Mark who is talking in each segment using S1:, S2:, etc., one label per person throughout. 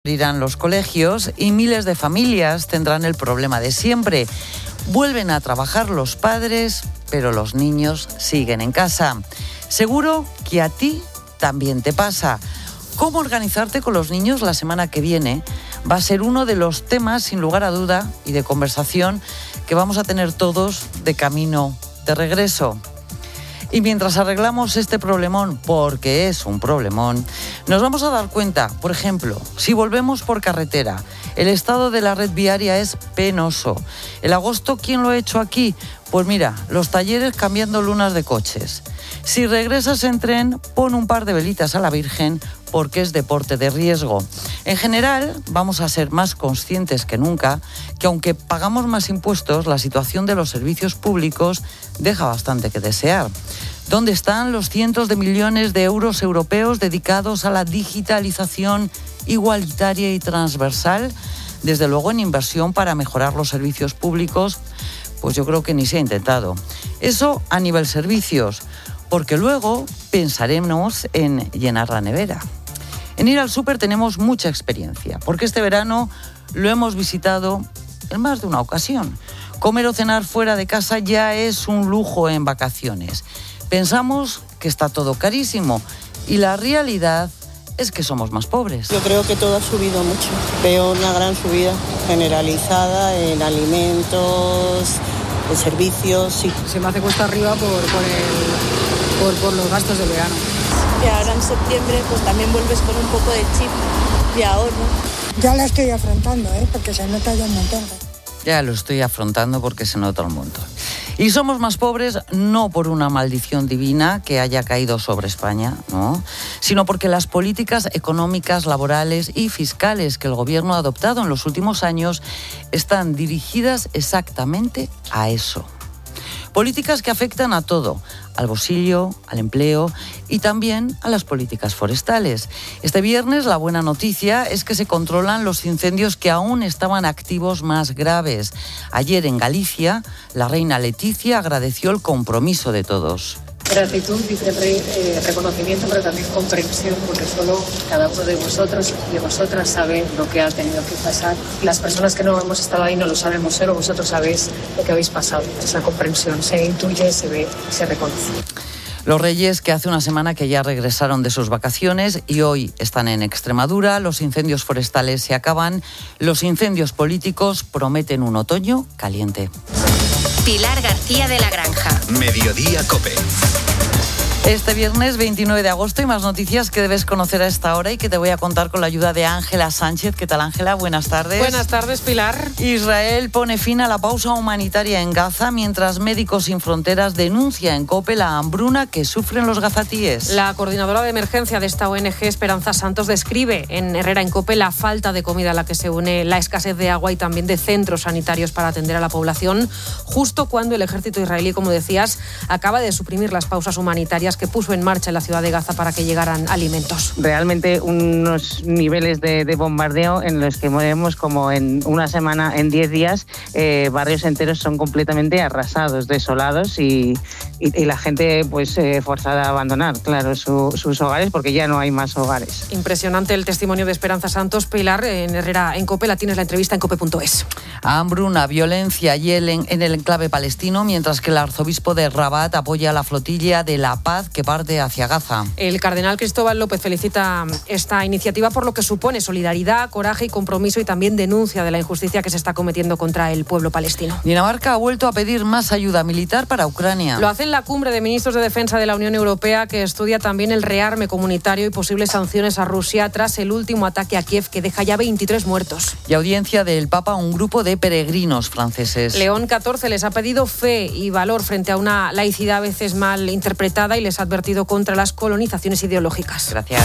S1: Abrirán los colegios y miles de familias tendrán el problema de siempre. Vuelven a trabajar los padres, pero los niños siguen en casa. Seguro que a ti también te pasa. ¿Cómo organizarte con los niños la semana que viene? Va a ser uno de los temas, sin lugar a duda, y de conversación que vamos a tener todos de camino de regreso. Y mientras arreglamos este problemón, porque es un problemón, nos vamos a dar cuenta, por ejemplo, si volvemos por carretera, el estado de la red viaria es penoso. El agosto, ¿quién lo ha hecho aquí? Pues mira, los talleres cambiando lunas de coches. Si regresas en tren, pon un par de velitas a la Virgen, porque es deporte de riesgo. En general, vamos a ser más conscientes que nunca que aunque pagamos más impuestos, la situación de los servicios públicos deja bastante que desear. ¿Dónde están los cientos de millones de euros europeos dedicados a la digitalización igualitaria y transversal? Desde luego en inversión para mejorar los servicios públicos, pues yo creo que ni se ha intentado. Eso a nivel servicios, porque luego pensaremos en llenar la nevera. En ir al súper tenemos mucha experiencia, porque este verano lo hemos visitado en más de una ocasión. Comer o cenar fuera de casa ya es un lujo en vacaciones. Pensamos que está todo carísimo y la realidad es que somos más pobres.
S2: Yo creo que todo ha subido mucho. Veo una gran subida generalizada en alimentos, en servicios. Sí.
S3: Se me hace cuesta arriba por los gastos del verano.
S4: Y ahora en septiembre pues también vuelves con un poco de chip de ahorro.
S5: Ya la estoy afrontando, porque se nota ya un montón.
S1: Ya lo estoy afrontando porque se nota un montón. Y somos más pobres no por una maldición divina que haya caído sobre España, ¿no? Sino porque las políticas económicas, laborales y fiscales que el gobierno ha adoptado en los últimos años están dirigidas exactamente a eso. Políticas que afectan a todo, al bolsillo, al empleo y también a las políticas forestales. Este viernes la buena noticia es que se controlan los incendios que aún estaban activos más graves. Ayer en Galicia, la reina Leticia agradeció el compromiso de todos.
S6: Gratitud y reconocimiento, pero también comprensión, porque solo cada uno de vosotros y de vosotras sabe lo que ha tenido que pasar. Las personas que no hemos estado ahí no lo sabemos, solo vosotros sabéis lo que habéis pasado. Esa comprensión se intuye, se ve y se reconoce.
S1: Los reyes, que hace una semana que ya regresaron de sus vacaciones y hoy están en Extremadura, los incendios forestales se acaban, los incendios políticos prometen un otoño caliente.
S7: Pilar García de la Granja.
S8: Mediodía COPE.
S1: Este viernes 29 de agosto y más noticias que debes conocer a esta hora y que te voy a contar con la ayuda de Ángela Sánchez. ¿Qué tal, Ángela? Buenas tardes.
S9: Buenas tardes, Pilar.
S1: Israel pone fin a la pausa humanitaria en Gaza mientras Médicos Sin Fronteras denuncia en COPE la hambruna que sufren los gazatíes.
S9: La coordinadora de emergencia de esta ONG, Esperanza Santos, describe en Herrera en COPE la falta de comida a la que se une la escasez de agua y también de centros sanitarios para atender a la población, justo cuando el ejército israelí, como decías, acaba de suprimir las pausas humanitarias que puso en marcha en la ciudad de Gaza para que llegaran alimentos.
S10: Realmente unos niveles de bombardeo en los que vemos como en una semana, en 10 días, barrios enteros son completamente arrasados, desolados y la gente pues forzada a abandonar, claro, sus hogares porque ya no hay más hogares.
S9: Impresionante el testimonio de Esperanza Santos. Pilar, en Herrera en COPE, la tienes la entrevista en cope.es.
S1: Hambruna, violencia y en el enclave palestino, mientras que el arzobispo de Rabat apoya la flotilla de la paz que parte hacia Gaza.
S9: El cardenal Cristóbal López felicita esta iniciativa por lo que supone solidaridad, coraje y compromiso y también denuncia de la injusticia que se está cometiendo contra el pueblo palestino.
S1: Dinamarca ha vuelto a pedir más ayuda militar para Ucrania.
S9: Lo hace en la cumbre de ministros de defensa de la Unión Europea, que estudia también el rearme comunitario y posibles sanciones a Rusia tras el último ataque a Kiev que deja ya 23 muertos.
S1: Y audiencia del Papa a un grupo de peregrinos franceses.
S9: León XIV les ha pedido fe y valor frente a una laicidad a veces mal interpretada y les ha advertido contra las colonizaciones ideológicas.
S1: Gracias.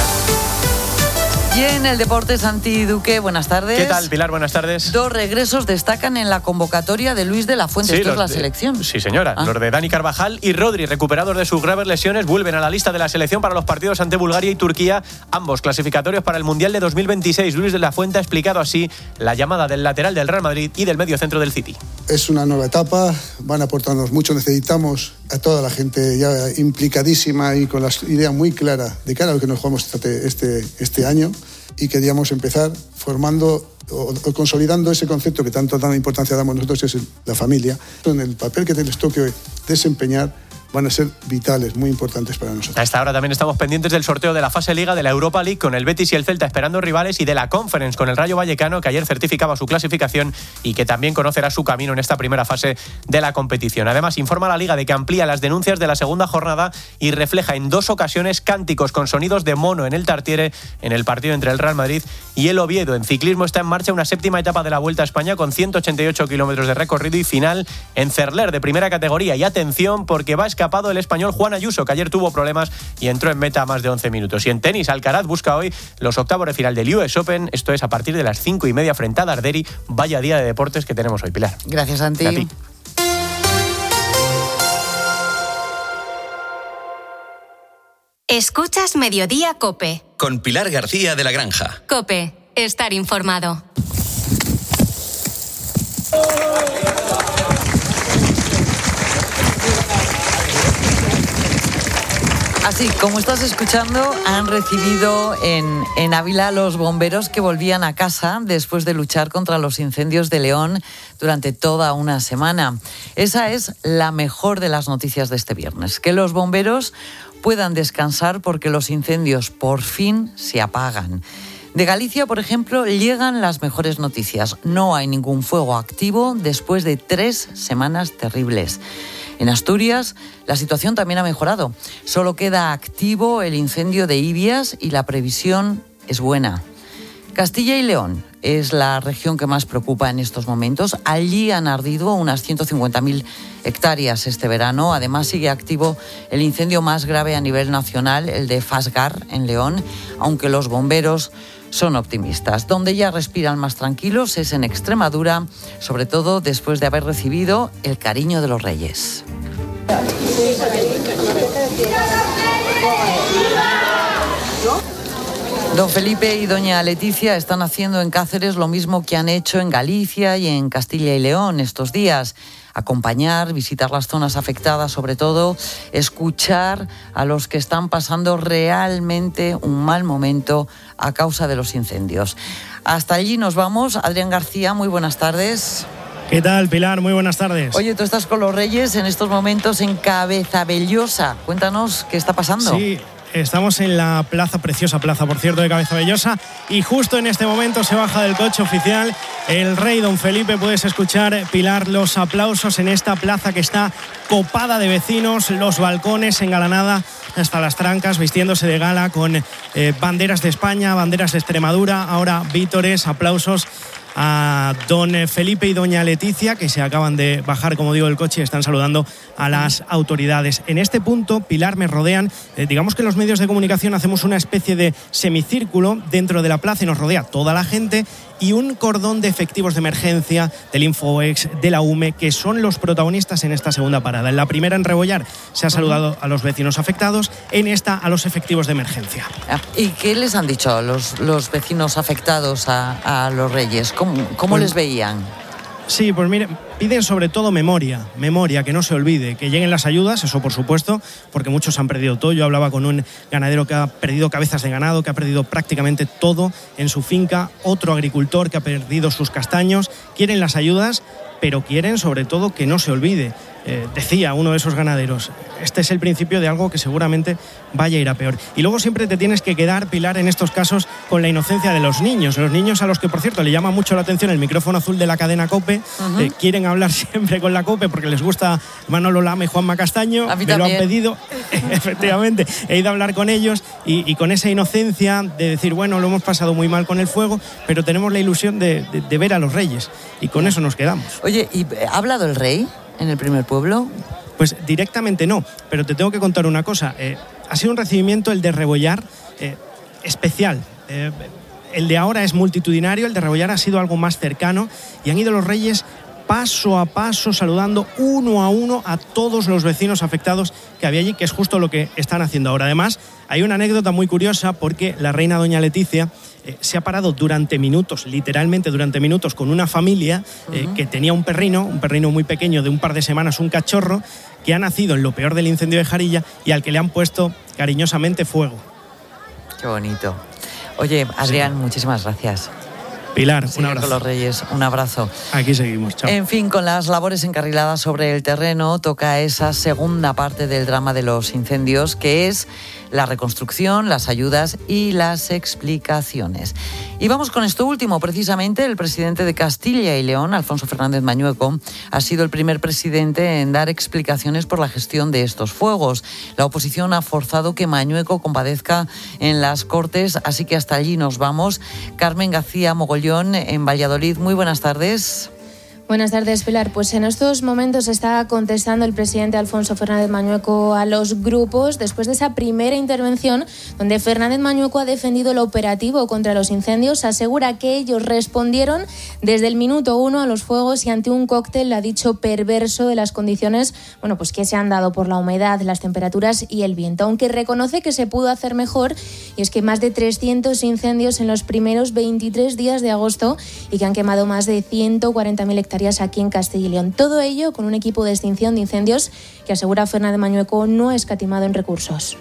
S1: Y en el deporte, Santi Duque, buenas tardes.
S11: ¿Qué tal, Pilar? Buenas tardes.
S1: 2 regresos destacan en la convocatoria de Luis de la Fuente.
S11: Sí,
S1: esto es la selección.
S11: Sí, señora. Los de Dani Carvajal y Rodri, recuperados de sus graves lesiones, vuelven a la lista de la selección para los partidos ante Bulgaria y Turquía, ambos clasificatorios para el Mundial de 2026. Luis de la Fuente ha explicado así la llamada del lateral del Real Madrid y del mediocentro del City.
S12: Es una nueva etapa, van a aportarnos mucho, necesitamos a toda la gente ya implicadísima y con la idea muy clara de cara a lo que nos jugamos este año. y queríamos empezar formando o consolidando ese concepto que tanta importancia damos nosotros, es la familia. En el papel que les toque desempeñar van a ser vitales, muy importantes para nosotros.
S11: A esta hora también estamos pendientes del sorteo de la fase Liga, de la Europa League con el Betis y el Celta esperando rivales, y de la Conference con el Rayo Vallecano, que ayer certificaba su clasificación y que también conocerá su camino en esta primera fase de la competición. Además, informa la Liga de que amplía las denuncias de la segunda jornada y refleja en 2 ocasiones cánticos con sonidos de mono en el Tartiere en el partido entre el Real Madrid y el Oviedo. En ciclismo está en marcha una 7ª etapa de la Vuelta a España con 188 kilómetros de recorrido y final en Cerler, de primera categoría. Y atención, porque va escapado el español Juan Ayuso, que ayer tuvo problemas y entró en meta a más de 11 minutos. Y en tenis, Alcaraz busca hoy los octavos de final del US Open. Esto es a partir de las 5:30 frente a Darderi. Vaya día de deportes que tenemos hoy, Pilar.
S1: Gracias, Santi.
S11: A ti.
S7: Escuchas Mediodía COPE.
S8: Con Pilar García de la Granja.
S7: COPE. Estar informado.
S1: Así, como estás escuchando, han recibido en Ávila los bomberos que volvían a casa después de luchar contra los incendios de León durante toda una semana. Esa es la mejor de las noticias de este viernes, que los bomberos puedan descansar porque los incendios por fin se apagan. De Galicia, por ejemplo, llegan las mejores noticias. No hay ningún fuego activo después de 3 semanas terribles. En Asturias, la situación también ha mejorado. Solo queda activo el incendio de Ibias y la previsión es buena. Castilla y León es la región que más preocupa en estos momentos. Allí han ardido unas 150.000 hectáreas este verano. Además, sigue activo el incendio más grave a nivel nacional, el de Fasgar, en León, aunque los bomberos son optimistas. Donde ya respiran más tranquilos es en Extremadura, sobre todo después de haber recibido el cariño de los Reyes. Don Felipe y doña Leticia están haciendo en Cáceres lo mismo que han hecho en Galicia y en Castilla y León estos días. Acompañar, visitar las zonas afectadas, sobre todo escuchar a los que están pasando realmente un mal momento a causa de los incendios. Hasta allí nos vamos. Adrián García, muy buenas tardes.
S13: ¿Qué tal, Pilar? Muy buenas tardes.
S1: Oye, tú estás con los Reyes en estos momentos en Cabezabellosa. Cuéntanos qué está pasando.
S13: Sí. Estamos en la preciosa plaza, por cierto, de Cabezabellosa, y justo en este momento se baja del coche oficial el rey Don Felipe. Puedes escuchar, Pilar, los aplausos en esta plaza que está copada de vecinos, los balcones engalanada hasta las trancas, vistiéndose de gala con banderas de España, banderas de Extremadura, ahora vítores, aplausos a don Felipe y doña Leticia, que se acaban de bajar, como digo, del coche y están saludando a las autoridades. En este punto, Pilar, me rodean, digamos que los medios de comunicación hacemos una especie de semicírculo dentro de la plaza y nos rodea toda la gente y un cordón de efectivos de emergencia del Infoex, de la UME, que son los protagonistas en esta segunda parada. En la primera, en Rebollar, se ha saludado a los vecinos afectados, en esta a los efectivos de emergencia.
S1: ¿Y qué les han dicho los vecinos afectados a los Reyes? ¿Cómo les veían?
S13: Sí, pues mire, piden sobre todo memoria, que no se olvide, que lleguen las ayudas, eso por supuesto, porque muchos han perdido todo. Yo hablaba con un ganadero que ha perdido cabezas de ganado, que ha perdido prácticamente todo en su finca, otro agricultor que ha perdido sus castaños. Quieren las ayudas, pero quieren sobre todo que no se olvide. Decía uno de esos ganaderos, este es el principio de algo que seguramente vaya a ir a peor. Y luego siempre te tienes que quedar, Pilar, en estos casos con la inocencia de los niños a los que, por cierto, le llama mucho la atención el micrófono azul de la cadena COPE. Quieren hablar siempre con la COPE porque les gusta Manolo Lama y Juanma Castaño.
S1: A mí
S13: me
S1: también.
S13: lo han pedido, efectivamente. He ido a hablar con ellos y con esa inocencia de decir, bueno, lo hemos pasado muy mal con el fuego, pero tenemos la ilusión de ver a los Reyes y con eso nos quedamos.
S1: Oye, ¿y ha hablado el rey en el primer pueblo?
S13: Pues directamente no, pero te tengo que contar una cosa. Ha sido un recibimiento, el de Rebollar, especial. El de ahora es multitudinario, el de Rebollar ha sido algo más cercano y han ido los Reyes paso a paso, saludando uno a uno a todos los vecinos afectados que había allí, que es justo lo que están haciendo ahora. Además, hay una anécdota muy curiosa porque la reina doña Leticia se ha parado durante minutos, literalmente durante minutos, con una familia que tenía un perrino muy pequeño de un par de semanas, un cachorro, que ha nacido en lo peor del incendio de Jarilla y al que le han puesto cariñosamente fuego.
S1: Qué bonito. Oye, Adrián, muchísimas gracias.
S13: Pilar, un abrazo.
S1: Con los Reyes, un abrazo.
S13: Aquí seguimos, chao.
S1: En fin, con las labores encarriladas sobre el terreno, toca esa segunda parte del drama de los incendios, que es la reconstrucción, las ayudas y las explicaciones. Y vamos con esto último. Precisamente el presidente de Castilla y León, Alfonso Fernández Mañueco, ha sido el primer presidente en dar explicaciones por la gestión de estos fuegos. La oposición ha forzado que Mañueco comparezca en las Cortes, así que hasta allí nos vamos. Carmen García Mogollón, en Valladolid. Muy buenas tardes.
S14: Buenas tardes, Pilar. Pues en estos momentos está contestando el presidente Alfonso Fernández Mañueco a los grupos después de esa primera intervención donde Fernández Mañueco ha defendido el operativo contra los incendios. Asegura que ellos respondieron desde el minuto 1 a los fuegos y ante un cóctel, ha dicho, perverso de las condiciones pues que se han dado por la humedad, las temperaturas y el viento. Aunque reconoce que se pudo hacer mejor, y es que más de 300 incendios en los primeros 23 días de agosto y que han quemado más de 140.000 hectáreas aquí en Castilla y León. Todo ello con un equipo de extinción de incendios que, asegura Fernández Mañueco, no ha escatimado en recursos.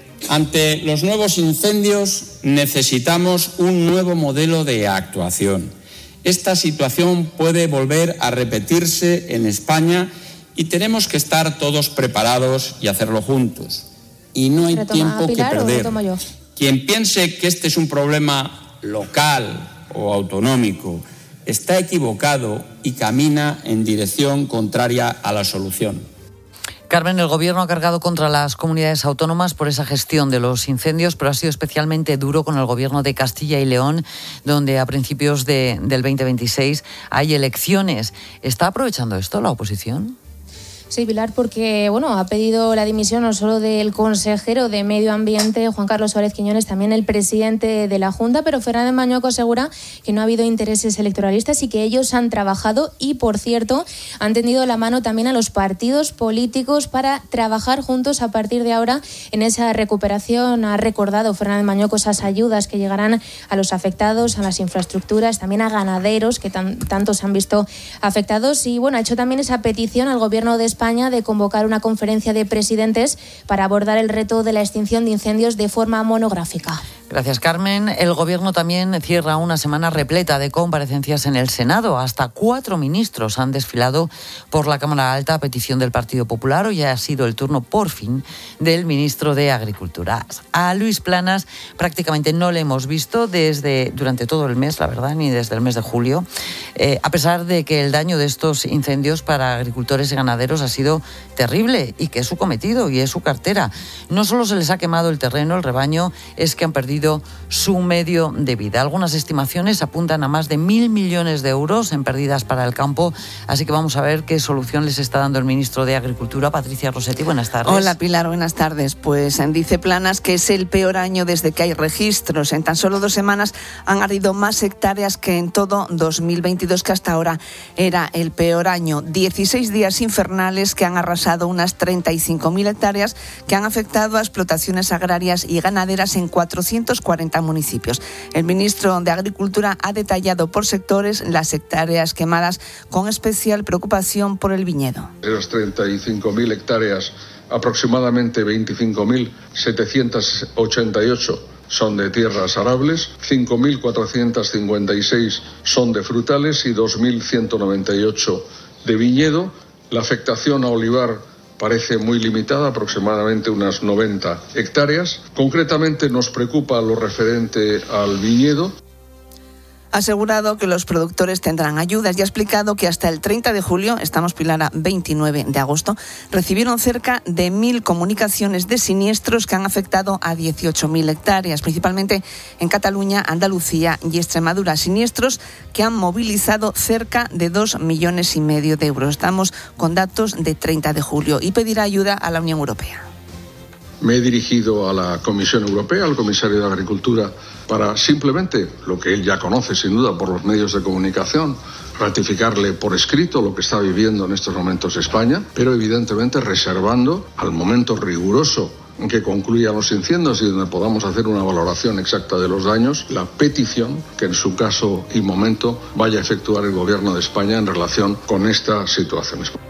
S15: Ante los nuevos incendios necesitamos un nuevo modelo de actuación. Esta situación puede volver a repetirse en España y tenemos que estar todos preparados y hacerlo juntos. Y no hay tiempo que perder. Quien piense que este es un problema local o autonómico está equivocado y camina en dirección contraria a la solución.
S1: Carmen, el Gobierno ha cargado contra las comunidades autónomas por esa gestión de los incendios, pero ha sido especialmente duro con el Gobierno de Castilla y León, donde a principios del 2026 hay elecciones. ¿Está aprovechando esto la oposición?
S14: Sí, Pilar, porque ha pedido la dimisión no solo del consejero de Medio Ambiente, Juan Carlos Suárez Quiñones, también el presidente de la Junta, pero Fernández Mañueco asegura que no ha habido intereses electoralistas y que ellos han trabajado y, por cierto, han tendido la mano también a los partidos políticos para trabajar juntos a partir de ahora en esa recuperación. Ha recordado Fernández Mañueco esas ayudas que llegarán a los afectados, a las infraestructuras, también a ganaderos que tanto se han visto afectados y ha hecho también esa petición al Gobierno de España de convocar una conferencia de presidentes para abordar el reto de la extinción de incendios de forma monográfica.
S1: Gracias, Carmen. El Gobierno también cierra una semana repleta de comparecencias en el Senado. Hasta 4 ministros han desfilado por la Cámara Alta a petición del Partido Popular. Hoy ha sido el turno, por fin, del ministro de Agricultura. A Luis Planas prácticamente no le hemos visto durante todo el mes, la verdad, ni desde el mes de julio, a pesar de que el daño de estos incendios para agricultores y ganaderos ha sido terrible y que es su cometido y es su cartera. No solo se les ha quemado el terreno, el rebaño, es que han perdido su medio de vida. Algunas estimaciones apuntan a más de 1.000 millones de euros en pérdidas para el campo, así que vamos a ver qué solución les está dando el ministro de Agricultura, Patricia Rossetti. Buenas tardes.
S16: Hola, Pilar, buenas tardes. Pues dice Planas que es el peor año desde que hay registros. En tan solo 2 semanas han ardido más hectáreas que en todo 2022, que hasta ahora era el peor año. 16 días infernales que han arrasado unas 35.000 hectáreas que han afectado a explotaciones agrarias y ganaderas en 440 municipios. El ministro de Agricultura ha detallado por sectores las hectáreas quemadas, con especial preocupación por el viñedo.
S17: De las 35.000 hectáreas, aproximadamente 25.788 son de tierras arables, 5.456 son de frutales y 2.198 de viñedo. La afectación a olivar parece muy limitada, aproximadamente unas 90 hectáreas. Concretamente nos preocupa lo referente al viñedo.
S16: Ha asegurado que los productores tendrán ayudas y ha explicado que hasta el 30 de julio, estamos, Pilar, a 29 de agosto, recibieron cerca de 1.000 comunicaciones de siniestros que han afectado a 18.000 hectáreas, principalmente en Cataluña, Andalucía y Extremadura. Siniestros que han movilizado cerca de 2,5 millones de euros. Estamos con datos de 30 de julio y pedirá ayuda a la Unión Europea.
S17: Me he dirigido a la Comisión Europea, al comisario de Agricultura, para simplemente, lo que él ya conoce sin duda por los medios de comunicación, ratificarle por escrito lo que está viviendo en estos momentos España, pero evidentemente reservando al momento riguroso en que concluyan los incendios y donde podamos hacer una valoración exacta de los daños, la petición que en su caso y momento vaya a efectuar el Gobierno de España en relación con esta situación.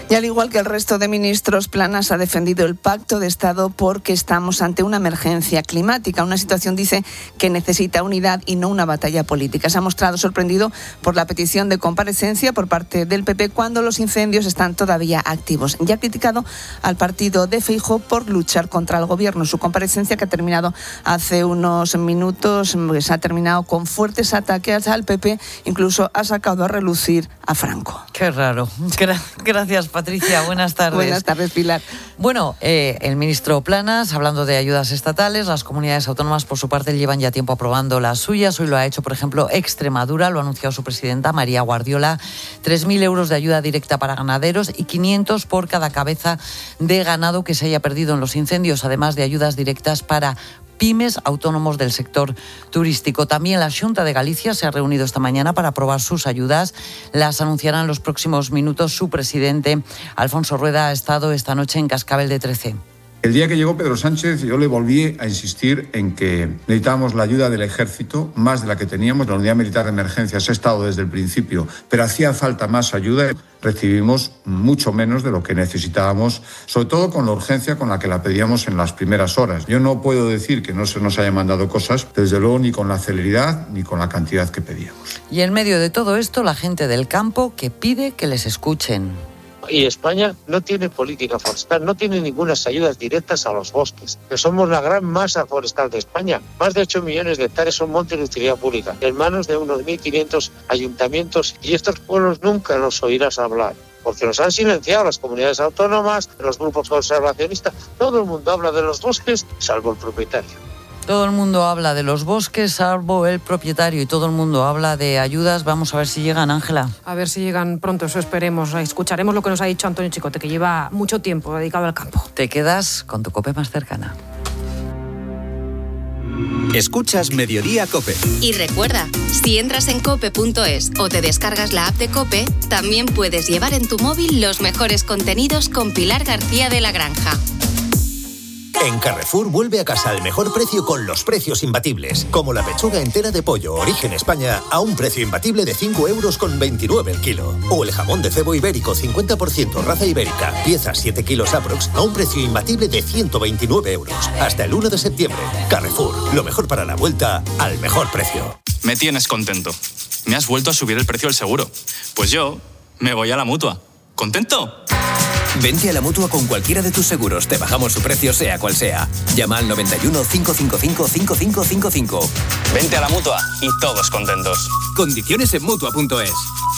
S16: Y al igual que el resto de ministros, Planas ha defendido el Pacto de Estado porque estamos ante una emergencia climática, una situación, dice, que necesita unidad y no una batalla política. Se ha mostrado sorprendido por la petición de comparecencia por parte del PP cuando los incendios están todavía activos. Ya ha criticado al partido de Feijóo por luchar contra el gobierno. Su comparecencia, que ha terminado hace unos minutos, pues ha terminado con fuertes ataques al PP, incluso ha sacado a relucir a Franco.
S1: Qué raro. Gracias, Patricia. Buenas tardes.
S16: Buenas tardes, Pilar.
S1: Bueno, el ministro Planas, hablando de ayudas estatales, las comunidades autónomas, por su parte, llevan ya tiempo aprobando las suyas. Hoy lo ha hecho, por ejemplo, Extremadura, lo ha anunciado su presidenta, María Guardiola, 3.000 euros de ayuda directa para ganaderos y 500 por cada cabeza de ganado que se haya perdido en los incendios, además de ayudas directas para pymes, autónomos del sector turístico. También la Xunta de Galicia se ha reunido esta mañana para aprobar sus ayudas. Las anunciará en los próximos minutos su presidente. Alfonso Rueda ha estado esta noche en Cascabel de 13.
S18: El día que llegó Pedro Sánchez, yo le volví a insistir en que necesitábamos la ayuda del Ejército, más de la que teníamos. La Unidad Militar de Emergencias ha estado desde el principio, pero hacía falta más ayuda. Recibimos mucho menos de lo que necesitábamos, sobre todo con la urgencia con la que la pedíamos en las primeras horas. Yo no puedo decir que no se nos haya mandado cosas, desde luego ni con la celeridad ni con la cantidad que pedíamos.
S1: Y en medio de todo esto, la gente del campo que pide que les escuchen.
S19: Y España no tiene política forestal, no tiene ninguna ayudas directas a los bosques, que somos la gran masa forestal de España. Más de 8 millones de hectáreas son montes de utilidad pública, en manos de unos 1.500 ayuntamientos, y estos pueblos nunca los oirás hablar, porque nos han silenciado las comunidades autónomas, los grupos conservacionistas. Todo el mundo habla de los bosques, salvo el propietario.
S1: Todo el mundo habla de los bosques, salvo el propietario, y todo el mundo habla de ayudas. Vamos a ver si llegan, Ángela.
S9: A ver si llegan pronto, eso esperemos. Escucharemos lo que nos ha dicho Antonio Chicote, que lleva mucho tiempo dedicado al campo.
S1: Te quedas con tu COPE más cercana.
S8: Escuchas Mediodía COPE.
S7: Y recuerda, si entras en cope.es o te descargas la app de COPE, también puedes llevar en tu móvil los mejores contenidos con Pilar García de la Granja.
S20: En Carrefour vuelve a casa al mejor precio con los precios imbatibles, como la pechuga entera de pollo Origen España a un precio imbatible de 5,29 € el kilo. O el jamón de cebo ibérico 50% raza ibérica, pieza 7 kilos aprox a un precio imbatible de 129 €. Hasta el 1 de septiembre. Carrefour, lo mejor para la vuelta al mejor precio.
S21: Me tienes contento. Me has vuelto a subir el precio del seguro. Pues yo me voy a la Mutua. ¿Contento?
S22: Vente a la Mutua con cualquiera de tus seguros. Te bajamos su precio sea cual sea. Llama al 91 555 5555.
S21: Vente a la Mutua y todos contentos.
S22: Condiciones en Mutua.es.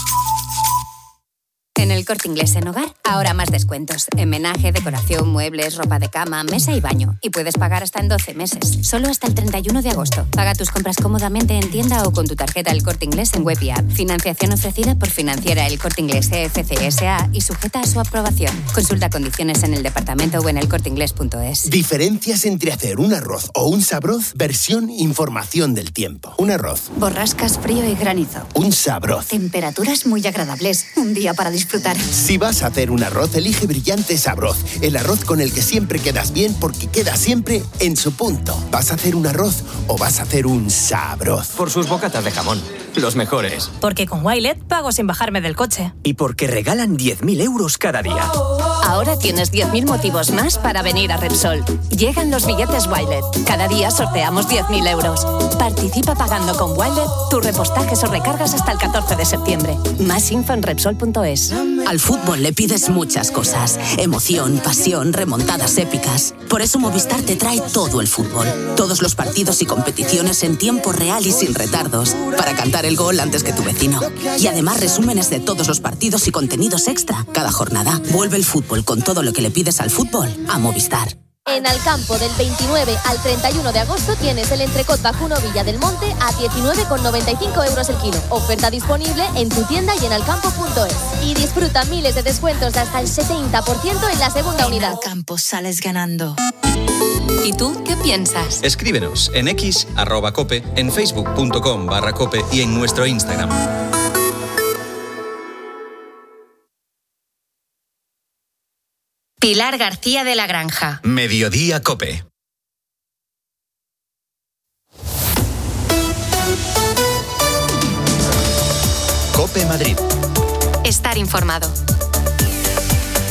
S23: En el Corte Inglés en Hogar, ahora más descuentos. En menaje, decoración, muebles, ropa de cama, mesa y baño. Y puedes pagar hasta en 12 meses. Solo hasta el 31 de agosto. Paga tus compras cómodamente en tienda o con tu tarjeta El Corte Inglés en web y app. Financiación ofrecida por Financiera El Corte Inglés CFC S.A. y sujeta a su aprobación. Consulta condiciones en el departamento o en elcorteinglés.es.
S24: Diferencias entre hacer un arroz o un sabroz, versión información del tiempo. Un arroz.
S23: Borrascas, frío y granizo.
S24: Un sabroz.
S23: Temperaturas muy agradables. Un día para disfrutar.
S24: Si vas a hacer un arroz, elige Brillante Sabroz. El arroz con el que siempre quedas bien porque queda siempre en su punto. ¿Vas a hacer un arroz o vas a hacer un sabroz?
S22: Por sus bocatas de jamón. Los mejores.
S25: Porque con Wilet pago sin bajarme del coche.
S22: Y porque regalan 10.000 € cada día.
S23: Ahora tienes 10.000 motivos más para venir a Repsol. Llegan los billetes Wilet. Cada día sorteamos 10.000 €. Participa pagando con Wilet tus repostajes o recargas hasta el 14 de septiembre. Más info en Repsol.es.
S26: Al fútbol le pides muchas cosas. Emoción, pasión, remontadas épicas. Por eso Movistar te trae todo el fútbol. Todos los partidos y competiciones en tiempo real y sin retardos. Para cantar el gol antes que tu vecino. Y además resúmenes de todos los partidos y contenidos extra. Cada jornada. Vuelve el fútbol con todo lo que le pides al fútbol a Movistar.
S27: En Alcampo, del 29 al 31 de agosto, tienes el entrecot vacuno Villa del Monte a 19,95 € el kilo. Oferta disponible en tu tienda y en alcampo.es. Y disfruta miles de descuentos de hasta el 70% en la segunda unidad.
S25: En Alcampo sales ganando.
S7: ¿Y tú qué piensas?
S8: Escríbenos en X, @cope, en facebook.com/cope y en nuestro Instagram.
S7: Pilar García de la Granja.
S8: Mediodía COPE. COPE Madrid.
S7: Estar informado.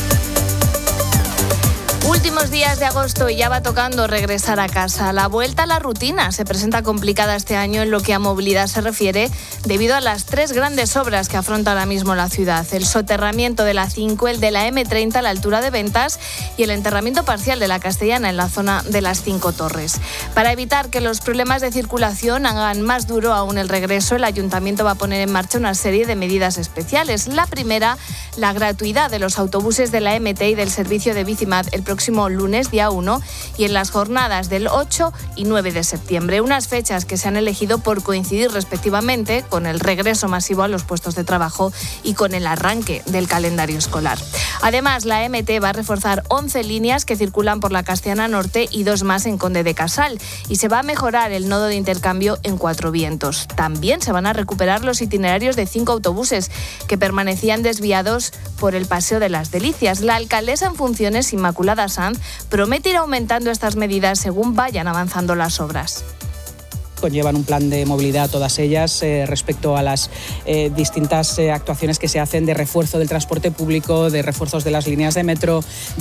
S2: Últimos días de agosto y ya va tocando regresar a casa. La vuelta a la rutina se presenta complicada este año en lo que a movilidad se refiere debido a las 3 grandes obras que afronta ahora mismo la ciudad. El soterramiento de la 5, el de la M30 a la altura de Ventas y el enterramiento parcial de la Castellana en la zona de las 5 Torres. Para evitar que los problemas de circulación hagan más duro aún el regreso, el Ayuntamiento va a poner en marcha una serie de medidas especiales. La primera, la gratuidad de los autobuses de la MT y del servicio de Bicimat el próximo lunes, día 1, y en las jornadas del 8 y 9 de septiembre. Unas fechas que se han elegido por coincidir respectivamente con el regreso masivo a los puestos de trabajo y con el arranque del calendario escolar. Además, la MT va a reforzar 11 líneas que circulan por la Castellana Norte y 2 más en Conde de Casal, y se va a mejorar el nodo de intercambio en Cuatro Vientos. También se van a recuperar los itinerarios de 5 autobuses que permanecían desviados por el Paseo de las Delicias. La alcaldesa en funciones, Inmaculada Sanz, promete ir aumentando estas medidas según vayan avanzando las obras.
S3: Conllevan un plan de movilidad todas ellas respecto a las distintas actuaciones que se hacen de refuerzo del transporte público, de refuerzos de las líneas de metro,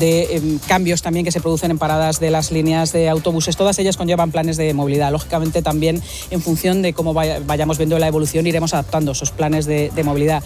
S3: de cambios también que se producen en paradas de las líneas de autobuses. Todas ellas conllevan planes de movilidad. Lógicamente también en función de cómo vayamos viendo la evolución iremos adaptando esos planes de movilidad.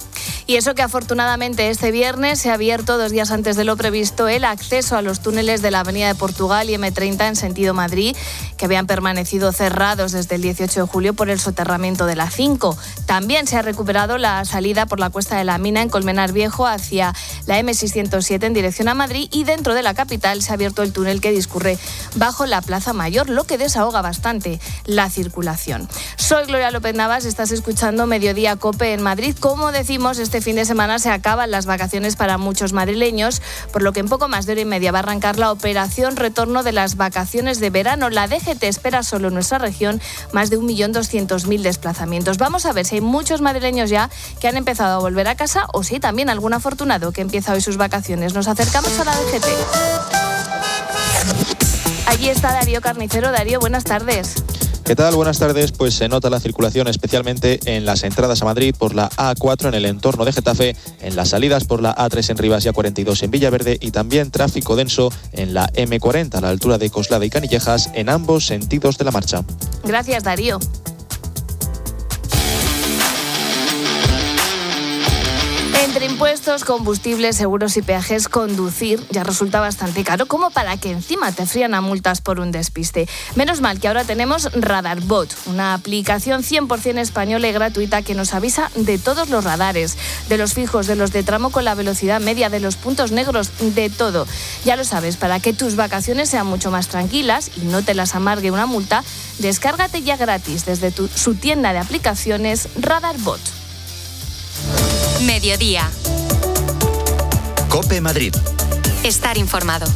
S2: Y eso que afortunadamente este viernes se ha abierto 2 días antes de lo previsto el acceso a los túneles de la Avenida de Portugal y M30 en sentido Madrid, que habían permanecido cerrados desde el 18 de julio por el soterramiento de la 5. También se ha recuperado la salida por la Cuesta de la Mina en Colmenar Viejo hacia la M607 en dirección a Madrid, y dentro de la capital se ha abierto el túnel que discurre bajo la Plaza Mayor, lo que desahoga bastante la circulación. Soy Gloria López Navas, estás escuchando Mediodía COPE en Madrid. Como decimos, este fin de semana se acaban las vacaciones para muchos madrileños, por lo que en poco más de hora y media va a arrancar la operación retorno de las vacaciones de verano. La DGT espera solo en nuestra región más de 1.200.000 desplazamientos. Vamos a ver si hay muchos madrileños ya que han empezado a volver a casa o si también algún afortunado que empieza hoy sus vacaciones. Nos acercamos a la DGT. Allí está Darío Carnicero. Darío, buenas tardes.
S4: ¿Qué tal? Buenas tardes. Pues se nota la circulación especialmente en las entradas a Madrid por la A4 en el entorno de Getafe, en las salidas por la A3 en Rivas y A42 en Villaverde, y también tráfico denso en la M40 a la altura de Coslada y Canillejas en ambos sentidos de la marcha.
S2: Gracias, Darío. Entre impuestos, combustibles, seguros y peajes, conducir ya resulta bastante caro como para que encima te frían a multas por un despiste. Menos mal que ahora tenemos RadarBot, una aplicación 100% española y gratuita que nos avisa de todos los radares, de los fijos, de los de tramo con la velocidad media, de los puntos negros, de todo. Ya lo sabes, para que tus vacaciones sean mucho más tranquilas y no te las amargue una multa, descárgate ya gratis desde su tienda de aplicaciones RadarBot.
S7: Mediodía.
S20: COPE Madrid.
S7: Estar informado.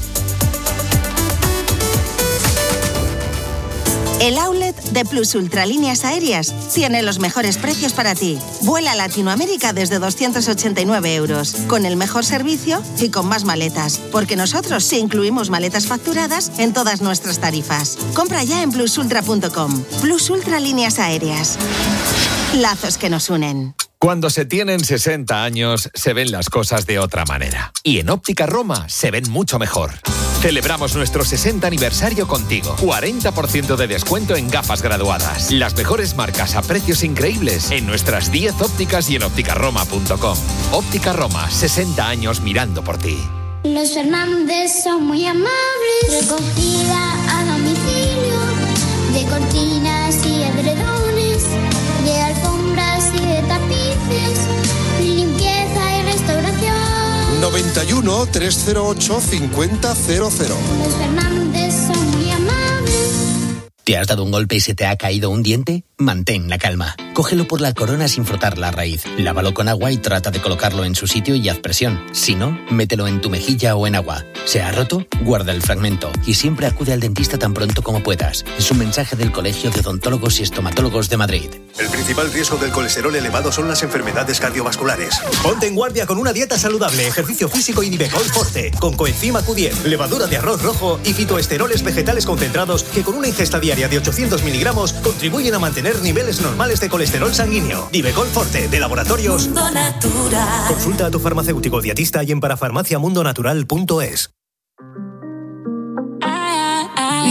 S5: El outlet de Plus Ultralíneas Aéreas tiene los mejores precios para ti. Vuela a Latinoamérica desde 289 euros, con el mejor servicio y con más maletas, porque nosotros sí incluimos maletas facturadas en todas nuestras tarifas. Compra ya en plusultra.com. Plus Ultralíneas Aéreas. Lazos que nos unen.
S6: Cuando se tienen 60 años, se ven las cosas de otra manera. Y en Óptica Roma se ven mucho mejor. Celebramos nuestro 60 aniversario contigo. 40% de descuento en gafas graduadas. Las mejores marcas a precios increíbles en nuestras 10 ópticas y en ópticaroma.com. Óptica Roma, 60 años mirando por ti.
S10: Los Fernández son muy amables. Recogida a domicilio de cortinas y edredones, de alfombras y de tapices, limpieza y restauración.
S12: 91 308 5000.
S10: Los Fernández son muy amables.
S28: ¿Te has dado un golpe y se te ha caído un diente? Mantén la calma. Cógelo por la corona sin frotar la raíz. Lávalo con agua y trata de colocarlo en su sitio y haz presión. Si no, mételo en tu mejilla o en agua. ¿Se ha roto? Guarda el fragmento y siempre acude al dentista tan pronto como puedas. Es un mensaje del Colegio de Odontólogos y Estomatólogos de Madrid.
S20: El principal riesgo del colesterol elevado son las enfermedades cardiovasculares. Ponte en guardia con una dieta saludable, ejercicio físico y Nivecol Forte, con coenzima Q10, levadura de arroz rojo y fitoesteroles vegetales concentrados que con una ingesta diaria de 800 miligramos contribuyen a mantener niveles normales de colesterol sanguíneo. Nivecol Forte, de Laboratorios
S10: Mundo Natural.
S20: Consulta a tu farmacéutico dietista y en parafarmaciamundonatural.es.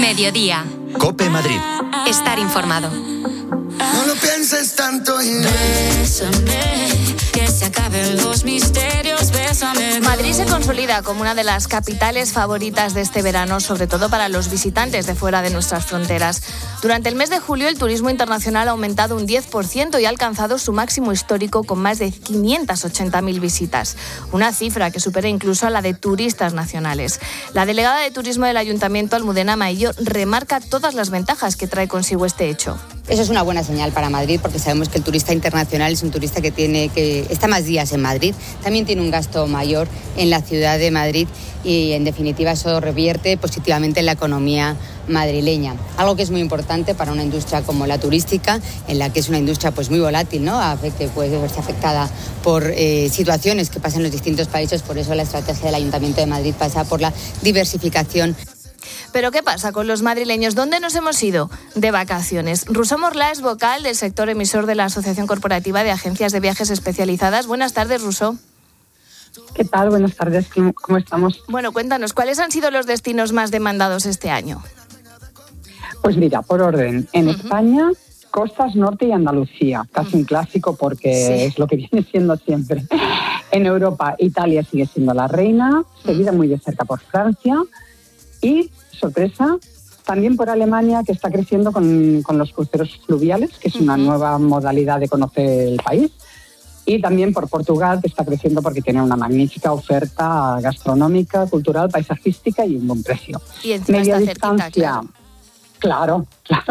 S7: Mediodía.
S20: COPE Madrid.
S7: Estar informado.
S11: No lo pienses tanto y
S10: bésame, que se acaben los misterios, bésame.
S2: Madrid se consolida como una de las capitales favoritas de este verano, sobre todo para los visitantes de fuera de nuestras fronteras. Durante el mes de julio, el turismo internacional ha aumentado un 10% y ha alcanzado su máximo histórico con más de 580.000 visitas, una cifra que supera incluso a la de turistas nacionales. La delegada de Turismo del Ayuntamiento, Almudena Maillo, remarca todas las ventajas que trae consigo este hecho.
S13: Eso es una buena señal para Madrid, porque sabemos que el turista internacional es un turista que está más días en Madrid, también tiene un gasto mayor en la ciudad de Madrid y, en definitiva, eso revierte positivamente en la economía madrileña. Algo que es muy importante para una industria como la turística, en la que es una industria pues muy volátil, ¿no? Que puede verse afectada por situaciones que pasan en los distintos países. Por eso la estrategia del Ayuntamiento de Madrid pasa por la diversificación.
S2: Pero ¿qué pasa con los madrileños? ¿Dónde nos hemos ido de vacaciones? Rousseau Morlà es vocal del sector emisor de la Asociación Corporativa de Agencias de Viajes Especializadas. Buenas tardes, Rousseau.
S14: ¿Qué tal? Buenas tardes, ¿cómo estamos?
S2: Bueno, cuéntanos, ¿cuáles han sido los destinos más demandados este año?
S14: Pues mira, por orden, en España, costas norte y Andalucía, casi un clásico porque es lo que viene siendo siempre. En Europa, Italia sigue siendo la reina, seguida muy de cerca por Francia y, sorpresa, también por Alemania, que está creciendo con los cruceros fluviales, que es una nueva modalidad de conocer el país. Y también por Portugal, que está creciendo porque tiene una magnífica oferta gastronómica, cultural, paisajística y un buen precio.
S2: Y encima
S14: media
S2: está
S14: distancia,
S2: cerquita,
S14: claro.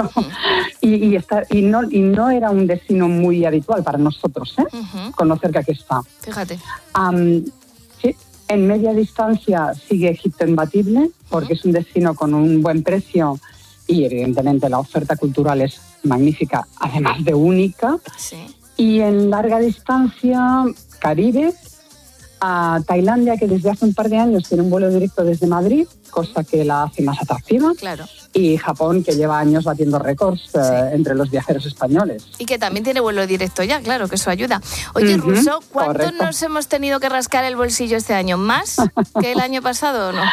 S14: Y no era un destino muy habitual para nosotros, conocer que aquí está.
S2: Fíjate.
S14: Sí, en media distancia sigue Egipto imbatible, porque es un destino con un buen precio y evidentemente la oferta cultural es magnífica, además de única.
S2: Sí.
S14: Y en larga distancia, Caribe, a Tailandia, que desde hace un par de años tiene un vuelo directo desde Madrid, cosa que la hace más atractiva.
S2: Claro.
S14: Y Japón, que lleva años batiendo récords entre los viajeros españoles.
S2: Y que también tiene vuelo directo ya, claro, que eso ayuda. Oye, Rousseau, ¿cuánto nos hemos tenido que rascar el bolsillo este año? ¿Más que el año pasado o no?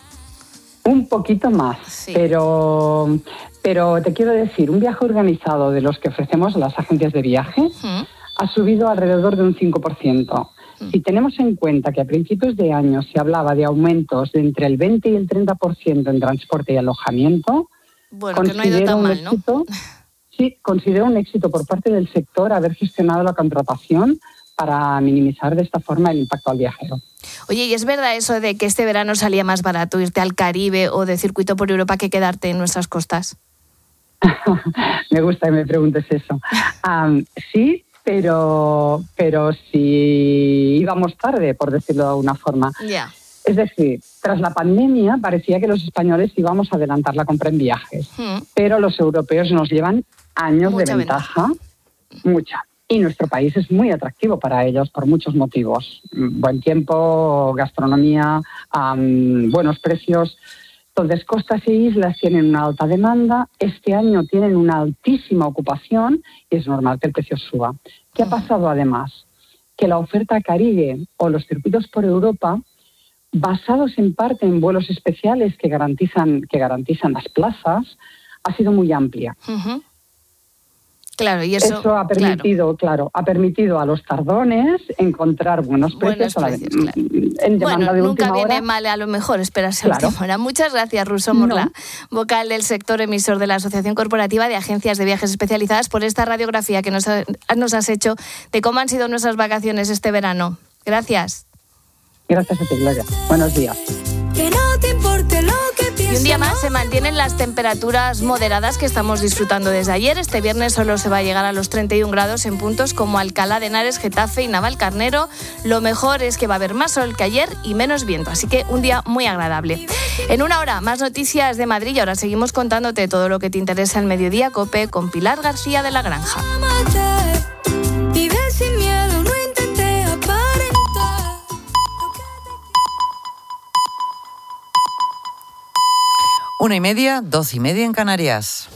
S14: Un poquito más, pero te quiero decir, un viaje organizado de los que ofrecemos a las agencias de viaje ha subido alrededor de un 5%. Si tenemos en cuenta que a principios de año se hablaba de aumentos de entre el 20 y el 30% en transporte y alojamiento,
S2: bueno, que no ha ido tan mal, ¿no?
S14: Sí, considero un éxito por parte del sector haber gestionado la contratación para minimizar de esta forma el impacto al viajero.
S2: Oye, ¿y es verdad eso de que este verano salía más barato irte al Caribe o de circuito por Europa que quedarte en nuestras costas?
S14: Me gusta que me preguntes eso. Sí, pero si íbamos tarde, por decirlo de alguna forma.
S2: Ya.
S14: Es decir, tras la pandemia parecía que los españoles íbamos a adelantar la compra en viajes, pero los europeos nos llevan años de ventaja, mucha. Y nuestro país es muy atractivo para ellos por muchos motivos. Buen tiempo, gastronomía, buenos precios. Entonces, costas e islas tienen una alta demanda. Este año tienen una altísima ocupación y es normal que el precio suba. ¿Qué ha pasado además? Que la oferta Caribe o los circuitos por Europa, basados en parte en vuelos especiales que garantizan las plazas, ha sido muy amplia.
S2: Claro, y eso
S14: ha permitido, ha permitido a los tardones encontrar buenos precios, en demanda de última hora.
S2: Nunca viene mal a lo mejor esperarse a última hora. Muchas gracias, Rousseau Morlà, vocal del sector emisor de la Asociación Corporativa de Agencias de Viajes Especializadas, por esta radiografía que nos has hecho de cómo han sido nuestras vacaciones este verano. Gracias.
S14: Gracias a ti, Gloria. Buenos días.
S10: Que no te importe lo que piense.
S2: Y un día más se mantienen las temperaturas moderadas que estamos disfrutando desde ayer. Este viernes solo se va a llegar a los 31 grados en puntos como Alcalá de Henares, Getafe y Navalcarnero. Lo mejor es que va a haber más sol que ayer y menos viento, así que un día muy agradable. En una hora, más noticias de Madrid y ahora seguimos contándote todo lo que te interesa en Mediodía COPE con Pilar García de la Granja.
S10: Vive sin miedo, no intenté aparentar.
S1: 1:30, 12:30 en Canarias.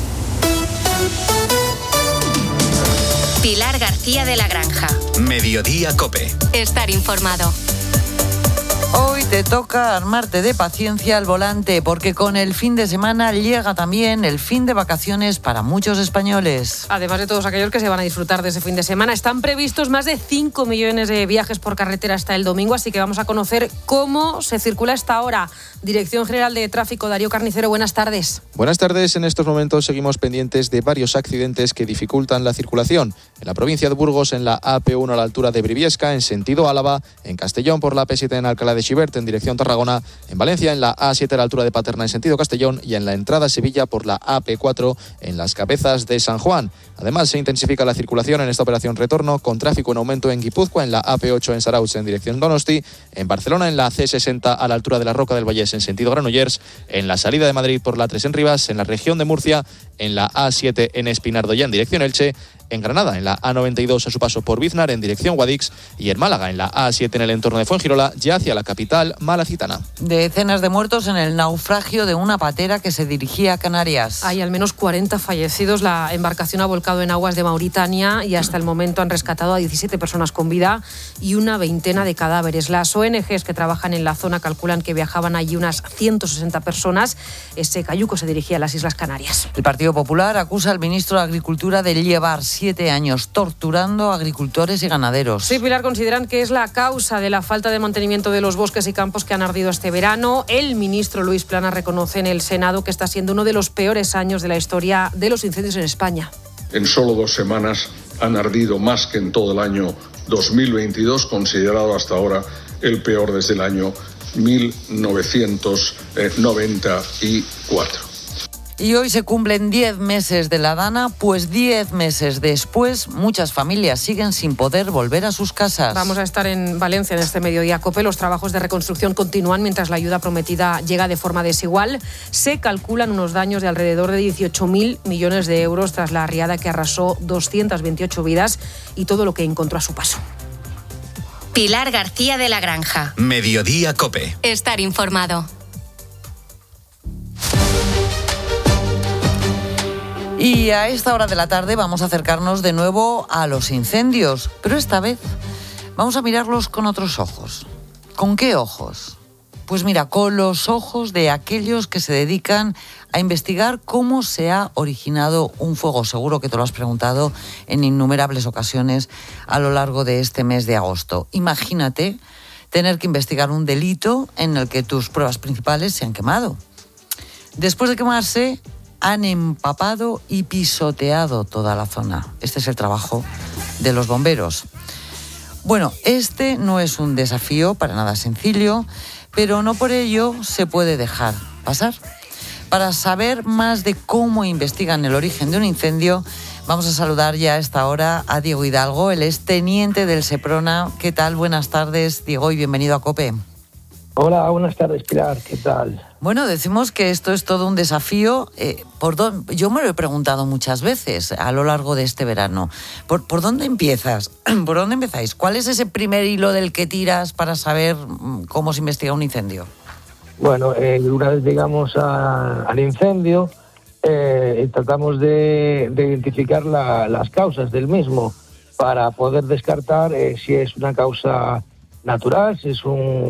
S7: Pilar García de la Granja.
S20: Mediodía COPE.
S7: Estar informado.
S1: Hoy te toca armarte de paciencia al volante, porque con el fin de semana llega también el fin de vacaciones para muchos españoles.
S9: Además de todos aquellos que se van a disfrutar de ese fin de semana, están previstos más de 5 millones de viajes por carretera hasta el domingo, así que vamos a conocer cómo se circula esta hora. Dirección General de Tráfico, Darío Carnicero, buenas tardes.
S4: Buenas tardes. En estos momentos seguimos pendientes de varios accidentes que dificultan la circulación. En la provincia de Burgos, en la AP1 a la altura de Briviesca, en sentido Álava, en Castellón por la P7 en Alcalá de Xivert en dirección Tarragona, en Valencia en la A7 a la altura de Paterna en sentido Castellón y en la entrada a Sevilla por la AP4 en Las Cabezas de San Juan. Además, se intensifica la circulación en esta operación retorno con tráfico en aumento en Guipúzcoa, en la AP8 en Sarauz en dirección Donosti, en Barcelona en la C60 a la altura de la Roca del Vallés en sentido Granollers, en la salida de Madrid por la 3 en Rivas, en la región de Murcia, en la A7 en Espinardo ya en dirección Elche, en Granada en la A92 a su paso por Biznar en dirección Guadix y en Málaga en la A7 en el entorno de Fuengirola ya hacia la capital malacitana.
S1: Decenas de muertos en el naufragio de una patera que se dirigía a Canarias.
S9: Hay al menos 40 fallecidos. La embarcación ha volcado en aguas de Mauritania y hasta el momento han rescatado a 17 personas con vida y una veintena de cadáveres. Las ONGs que trabajan en la zona calculan que viajaban allí unas 160 personas. Ese cayuco se dirigía a las Islas Canarias.
S1: El Partido Popular acusa al ministro de Agricultura de llevar 7 años torturando a agricultores y ganaderos.
S9: Sí, Pilar, consideran que es la causa de la falta de mantenimiento de los bosques y campos que han ardido este verano. El ministro Luis Planas reconoce en el Senado que está siendo uno de los peores años de la historia de los incendios en España.
S15: En solo 2 semanas han ardido más que en todo el año 2022, considerado hasta ahora el peor desde el año 1994.
S1: Y hoy se cumplen 10 meses de la Dana, pues 10 meses después muchas familias siguen sin poder volver a sus casas.
S9: Vamos a estar en Valencia en este mediodía COPE. Los trabajos de reconstrucción continúan mientras la ayuda prometida llega de forma desigual. Se calculan unos daños de alrededor de 18.000 millones de euros tras la riada que arrasó 228 vidas y todo lo que encontró a su paso.
S7: Pilar García de la Granja.
S6: Mediodía COPE.
S7: Estar informado.
S1: Y a esta hora de la tarde vamos a acercarnos de nuevo a los incendios, pero esta vez vamos a mirarlos con otros ojos. ¿Con qué ojos? Pues mira, con los ojos de aquellos que se dedican a investigar cómo se ha originado un fuego. Seguro que te lo has preguntado en innumerables ocasiones a lo largo de este mes de agosto. Imagínate tener que investigar un delito en el que tus pruebas principales se han quemado. Después de quemarse, han empapado y pisoteado toda la zona. Este es el trabajo de los bomberos. Bueno, este no es un desafío para nada sencillo, pero no por ello se puede dejar pasar. Para saber más de cómo investigan el origen de un incendio, vamos a saludar ya a esta hora a Diego Hidalgo, él es teniente del Seprona. ¿Qué tal? Buenas tardes, Diego, y bienvenido a COPE.
S16: Hola, buenas tardes, Pilar. ¿Qué tal?
S1: Bueno, decimos que esto es todo un desafío. Yo me lo he preguntado muchas veces a lo largo de este verano. ¿Por dónde empiezas? ¿Por dónde empezáis? ¿Cuál es ese primer hilo del que tiras para saber cómo se investiga un incendio?
S16: Bueno, una vez llegamos al incendio, tratamos de identificar las causas del mismo para poder descartar si es una causa natural, si es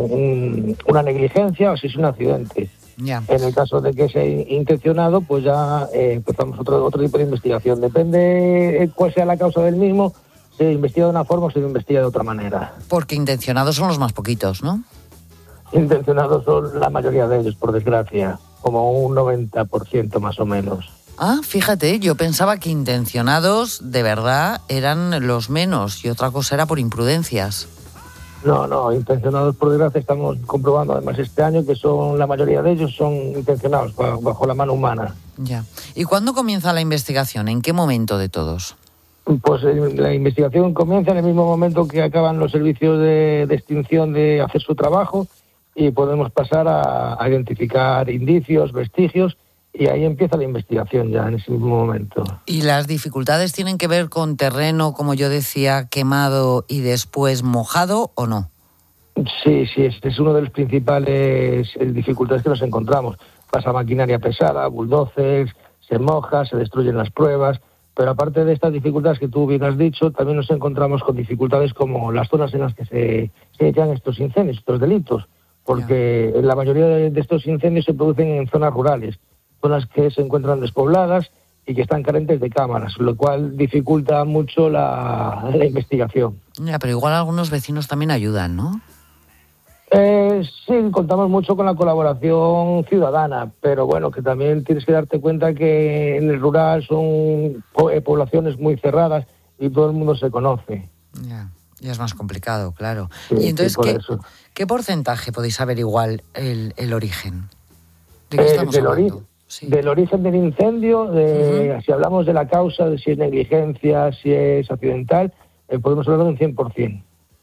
S16: una negligencia o si es un accidente.
S1: Yeah.
S16: En el caso de que sea intencionado, pues ya empezamos otro tipo de investigación. Depende cuál sea la causa del mismo, se investiga de una forma o se investiga de otra manera.
S1: Porque intencionados son los más poquitos, ¿no?
S16: Intencionados son la mayoría de ellos, por desgracia, como un 90% más o menos.
S1: Ah, fíjate, yo pensaba que intencionados de verdad eran los menos y otra cosa era por imprudencias.
S16: No, intencionados por desgracia estamos comprobando además este año que la mayoría de ellos son intencionados bajo la mano humana.
S1: Ya. ¿Y cuándo comienza la investigación? ¿En qué momento de todos?
S16: Pues la investigación comienza en el mismo momento que acaban los servicios de extinción de hacer su trabajo y podemos pasar a identificar indicios, vestigios y ahí empieza la investigación ya en ese mismo momento.
S1: ¿Y las dificultades tienen que ver con terreno, como yo decía, quemado y después mojado o no?
S16: Sí, este es uno de los principales dificultades que nos encontramos. Pasa maquinaria pesada, bulldozers, se moja, se destruyen las pruebas, pero aparte de estas dificultades que tú bien has dicho, también nos encontramos con dificultades como las zonas en las que se inician estos incendios, estos delitos. porque la mayoría de estos incendios se producen en zonas rurales, zonas que se encuentran despobladas y que están carentes de cámaras, lo cual dificulta mucho la investigación.
S1: Ya, pero igual algunos vecinos también ayudan, ¿no?
S16: Sí, contamos mucho con la colaboración ciudadana, pero bueno, que también tienes que darte cuenta que en el rural son poblaciones muy cerradas y todo el mundo se conoce.
S1: Ya es más complicado, claro.
S16: Sí,
S1: y entonces,
S16: sí,
S1: ¿qué porcentaje podéis averiguar el origen? ¿De qué estamos hablando?
S16: Del origen del incendio, si hablamos de la causa, de si es negligencia, si es accidental, podemos hablar de un 100%.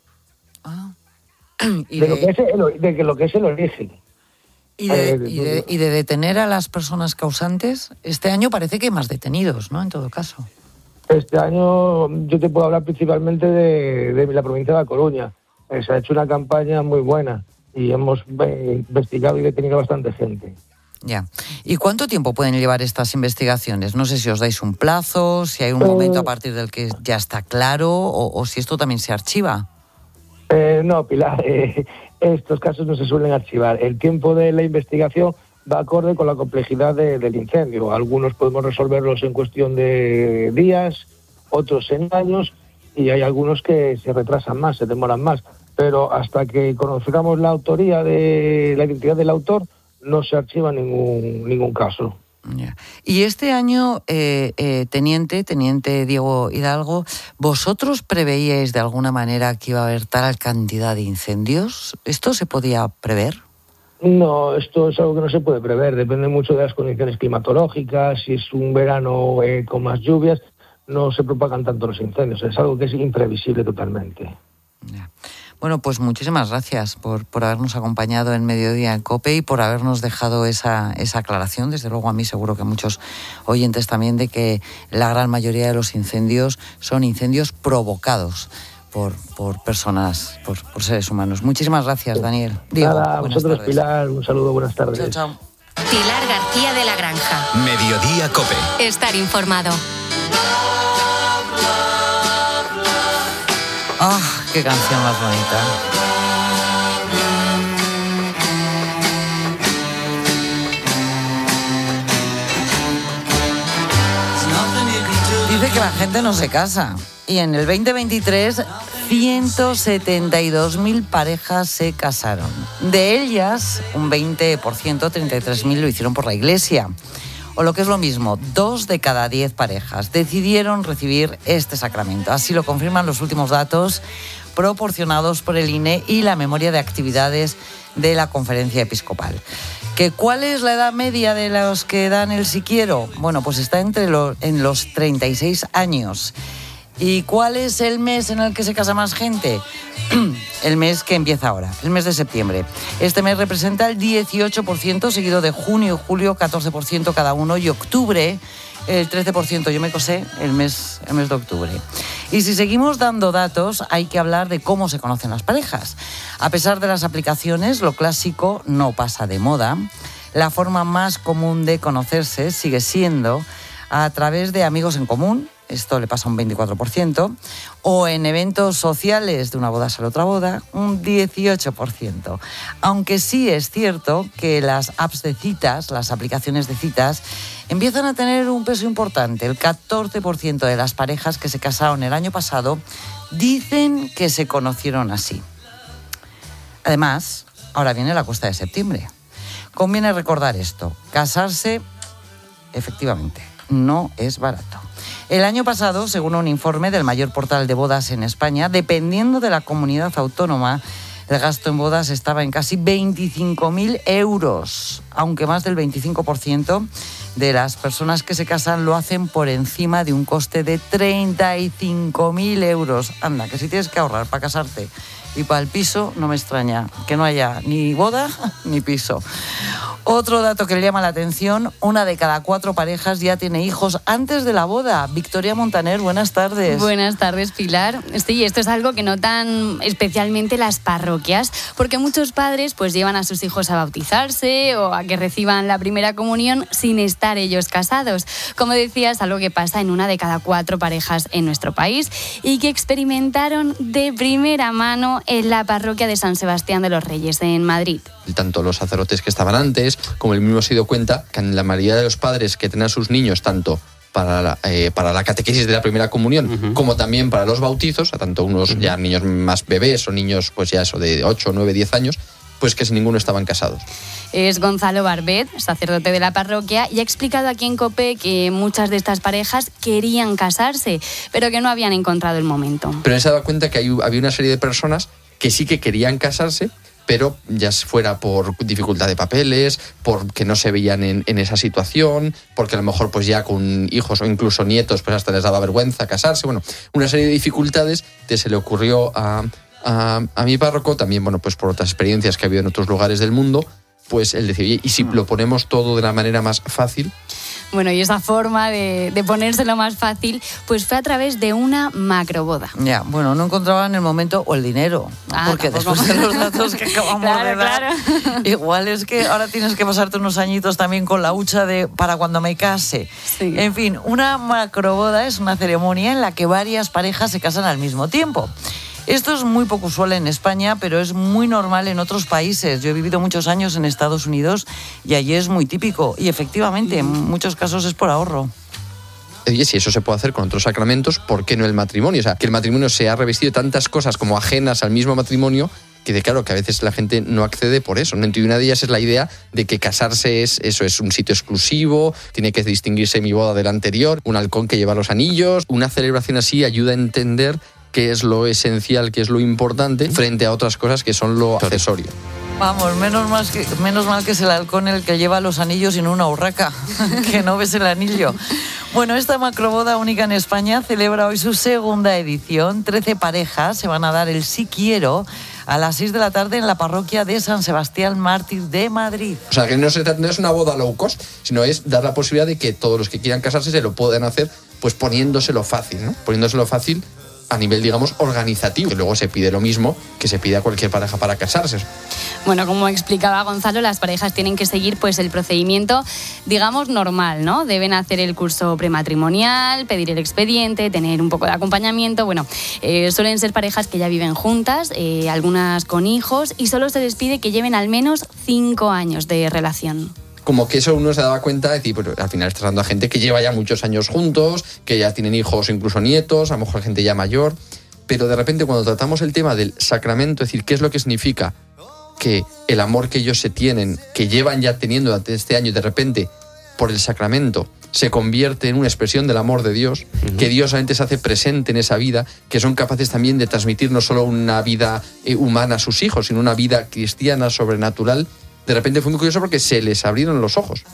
S16: De lo que es el origen.
S1: ¿Y de detener a las personas causantes? Este año parece que hay más detenidos, ¿no? En todo caso.
S16: Este año yo te puedo hablar principalmente de la provincia de La Coruña. Se ha hecho una campaña muy buena y hemos investigado y detenido a bastante gente.
S1: Ya. ¿Y cuánto tiempo pueden llevar estas investigaciones? No sé si os dais un plazo, si hay un momento a partir del que ya está claro o si esto también se archiva.
S16: No, Pilar, estos casos no se suelen archivar. El tiempo de la investigación va acorde con la complejidad del incendio. Algunos podemos resolverlos en cuestión de días, otros en años, y hay algunos que se retrasan más, se demoran más. Pero hasta que conozcamos la autoría de la identidad del autor, no se archiva ningún caso.
S1: Yeah. Y este año, Teniente Diego Hidalgo, ¿vosotros preveíais de alguna manera que iba a haber tal cantidad de incendios? ¿Esto se podía prever?
S16: No, esto es algo que no se puede prever. Depende mucho de las condiciones climatológicas. Si es un verano con más lluvias, no se propagan tanto los incendios. Es algo que es imprevisible totalmente.
S1: Yeah. Bueno, pues muchísimas gracias por habernos acompañado en Mediodía en COPE y por habernos dejado esa aclaración. Desde luego a mí seguro que muchos oyentes también, de que la gran mayoría de los incendios son incendios provocados por personas, por seres humanos. Muchísimas gracias, Daniel. Diego,
S16: nada, a vosotros, tardes. Pilar, un saludo, buenas tardes.
S1: Chao, chao.
S7: Pilar García de la Granja.
S6: Mediodía COPE.
S7: Estar informado.
S1: ¡Ah, qué canción más bonita! Dice que la gente no se casa. Y en el 2023, 172.000 parejas se casaron. De ellas, un 20%, 33.000 lo hicieron por la iglesia. O lo que es lo mismo, 2 de cada 10 parejas decidieron recibir este sacramento. Así lo confirman los últimos datos proporcionados por el INE y la memoria de actividades de la Conferencia Episcopal. ¿Cuál es la edad media de los que dan el sí quiero? Bueno, pues está en los 36 años. ¿Y cuál es el mes en el que se casa más gente? El mes que empieza ahora, el mes de septiembre. Este mes representa el 18%, seguido de junio y julio, 14% cada uno, y octubre, el 13%. Yo me casé el mes de octubre. Y si seguimos dando datos, hay que hablar de cómo se conocen las parejas. A pesar de las aplicaciones, lo clásico no pasa de moda. La forma más común de conocerse sigue siendo a través de amigos en común. Esto le pasa un 24%, o en eventos sociales, de una boda sale otra boda, un 18%. Aunque sí es cierto que las apps de citas, las aplicaciones de citas, empiezan a tener un peso importante. El 14% de las parejas que se casaron el año pasado dicen que se conocieron así. Además, ahora viene la cuesta de septiembre. Conviene recordar esto: casarse, efectivamente, no es barato. El año pasado, según un informe del mayor portal de bodas en España, dependiendo de la comunidad autónoma, el gasto en bodas estaba en casi 25.000 euros, aunque más del 25% de las personas que se casan lo hacen por encima de un coste de 35.000 euros. Anda, que si tienes que ahorrar para casarte y para el piso, no me extraña que no haya ni boda ni piso. Otro dato que le llama la atención, 1 de cada 4 parejas ya tiene hijos antes de la boda. Victoria Montaner, buenas tardes.
S17: Buenas tardes, Pilar. Sí, esto es algo que notan especialmente las parroquias, porque muchos padres pues llevan a sus hijos a bautizarse o a que reciban la primera comunión sin estar ellos casados. Como decías, algo que pasa en 1 de cada 4 parejas en nuestro país y que experimentaron de primera mano en la parroquia de San Sebastián de los Reyes, en Madrid.
S18: Tanto los sacerdotes que estaban antes, como él mismo se dio cuenta que en la mayoría de los padres que tenían a sus niños, tanto para la catequesis de la primera comunión, como también para los bautizos, a tanto unos ya niños más bebés o niños pues ya eso de 8, 9, 10 años, pues que sin ninguno estaban casados.
S17: Es Gonzalo Barbet, sacerdote de la parroquia, y ha explicado aquí en COPE que muchas de estas parejas querían casarse, pero que no habían encontrado el momento.
S18: Pero él se ha dado cuenta que había una serie de personas que sí que querían casarse, pero ya fuera por dificultad de papeles, porque no se veían en esa situación, porque a lo mejor pues ya con hijos o incluso nietos pues hasta les daba vergüenza casarse. Bueno, una serie de dificultades que se le ocurrió a mi párroco, también bueno pues por otras experiencias que ha habido en otros lugares del mundo, pues él decía, oye, ¿y si lo ponemos todo de la manera más fácil?
S17: Bueno, y esa forma de ponérselo más fácil, pues fue a través de una macroboda.
S1: Ya, bueno, no encontraban el momento o el dinero, porque
S17: tampoco.
S1: Después de los datos que acabamos de dar, igual es que ahora tienes que pasarte unos añitos también con la hucha para cuando me case. Sí. En fin, una macroboda es una ceremonia en la que varias parejas se casan al mismo tiempo. Esto es muy poco usual en España, pero es muy normal en otros países. Yo he vivido muchos años en Estados Unidos y allí es muy típico. Y efectivamente, en muchos casos es por ahorro.
S18: Oye, si eso se puede hacer con otros sacramentos, ¿por qué no el matrimonio? O sea, que el matrimonio se ha revestido de tantas cosas como ajenas al mismo matrimonio, que claro, que a veces la gente no accede por eso, ¿no? Y una de ellas es la idea de que casarse es un sitio exclusivo, tiene que distinguirse mi boda del anterior, un halcón que lleva los anillos. Una celebración así ayuda a entender qué es lo esencial, qué es lo importante, frente a otras cosas que son lo accesorio.
S1: Vamos, menos mal que es el halcón el que lleva los anillos y no una urraca, que no ves el anillo. Bueno, esta macroboda única en España celebra hoy su segunda edición. 13 parejas se van a dar el sí quiero a las 6 de la tarde en la parroquia de San Sebastián Mártir de Madrid.
S18: O sea, que no es una boda low cost, sino es dar la posibilidad de que todos los que quieran casarse se lo puedan hacer, pues poniéndoselo fácil, ¿no? Poniéndoselo fácil a nivel, digamos, organizativo, que luego se pide lo mismo que se pide a cualquier pareja para casarse.
S17: Bueno, como explicaba Gonzalo, las parejas tienen que seguir pues el procedimiento, digamos, normal, ¿no? Deben hacer el curso prematrimonial, pedir el expediente, tener un poco de acompañamiento. Bueno, suelen ser parejas que ya viven juntas, algunas con hijos, y solo se les pide que lleven al menos 5 años de relación.
S18: Como que eso uno se daba cuenta de decir, pues, al final estás dando a gente que lleva ya muchos años juntos, que ya tienen hijos o incluso nietos, a lo mejor gente ya mayor, pero de repente cuando tratamos el tema del sacramento, es decir, qué es lo que significa que el amor que ellos se tienen, que llevan ya teniendo durante este año, de repente, por el sacramento, se convierte en una expresión del amor de Dios, que Dios realmente se hace presente en esa vida, que son capaces también de transmitir no solo una vida humana a sus hijos, sino una vida cristiana, sobrenatural. De repente fue muy curioso porque se les abrieron los ojos.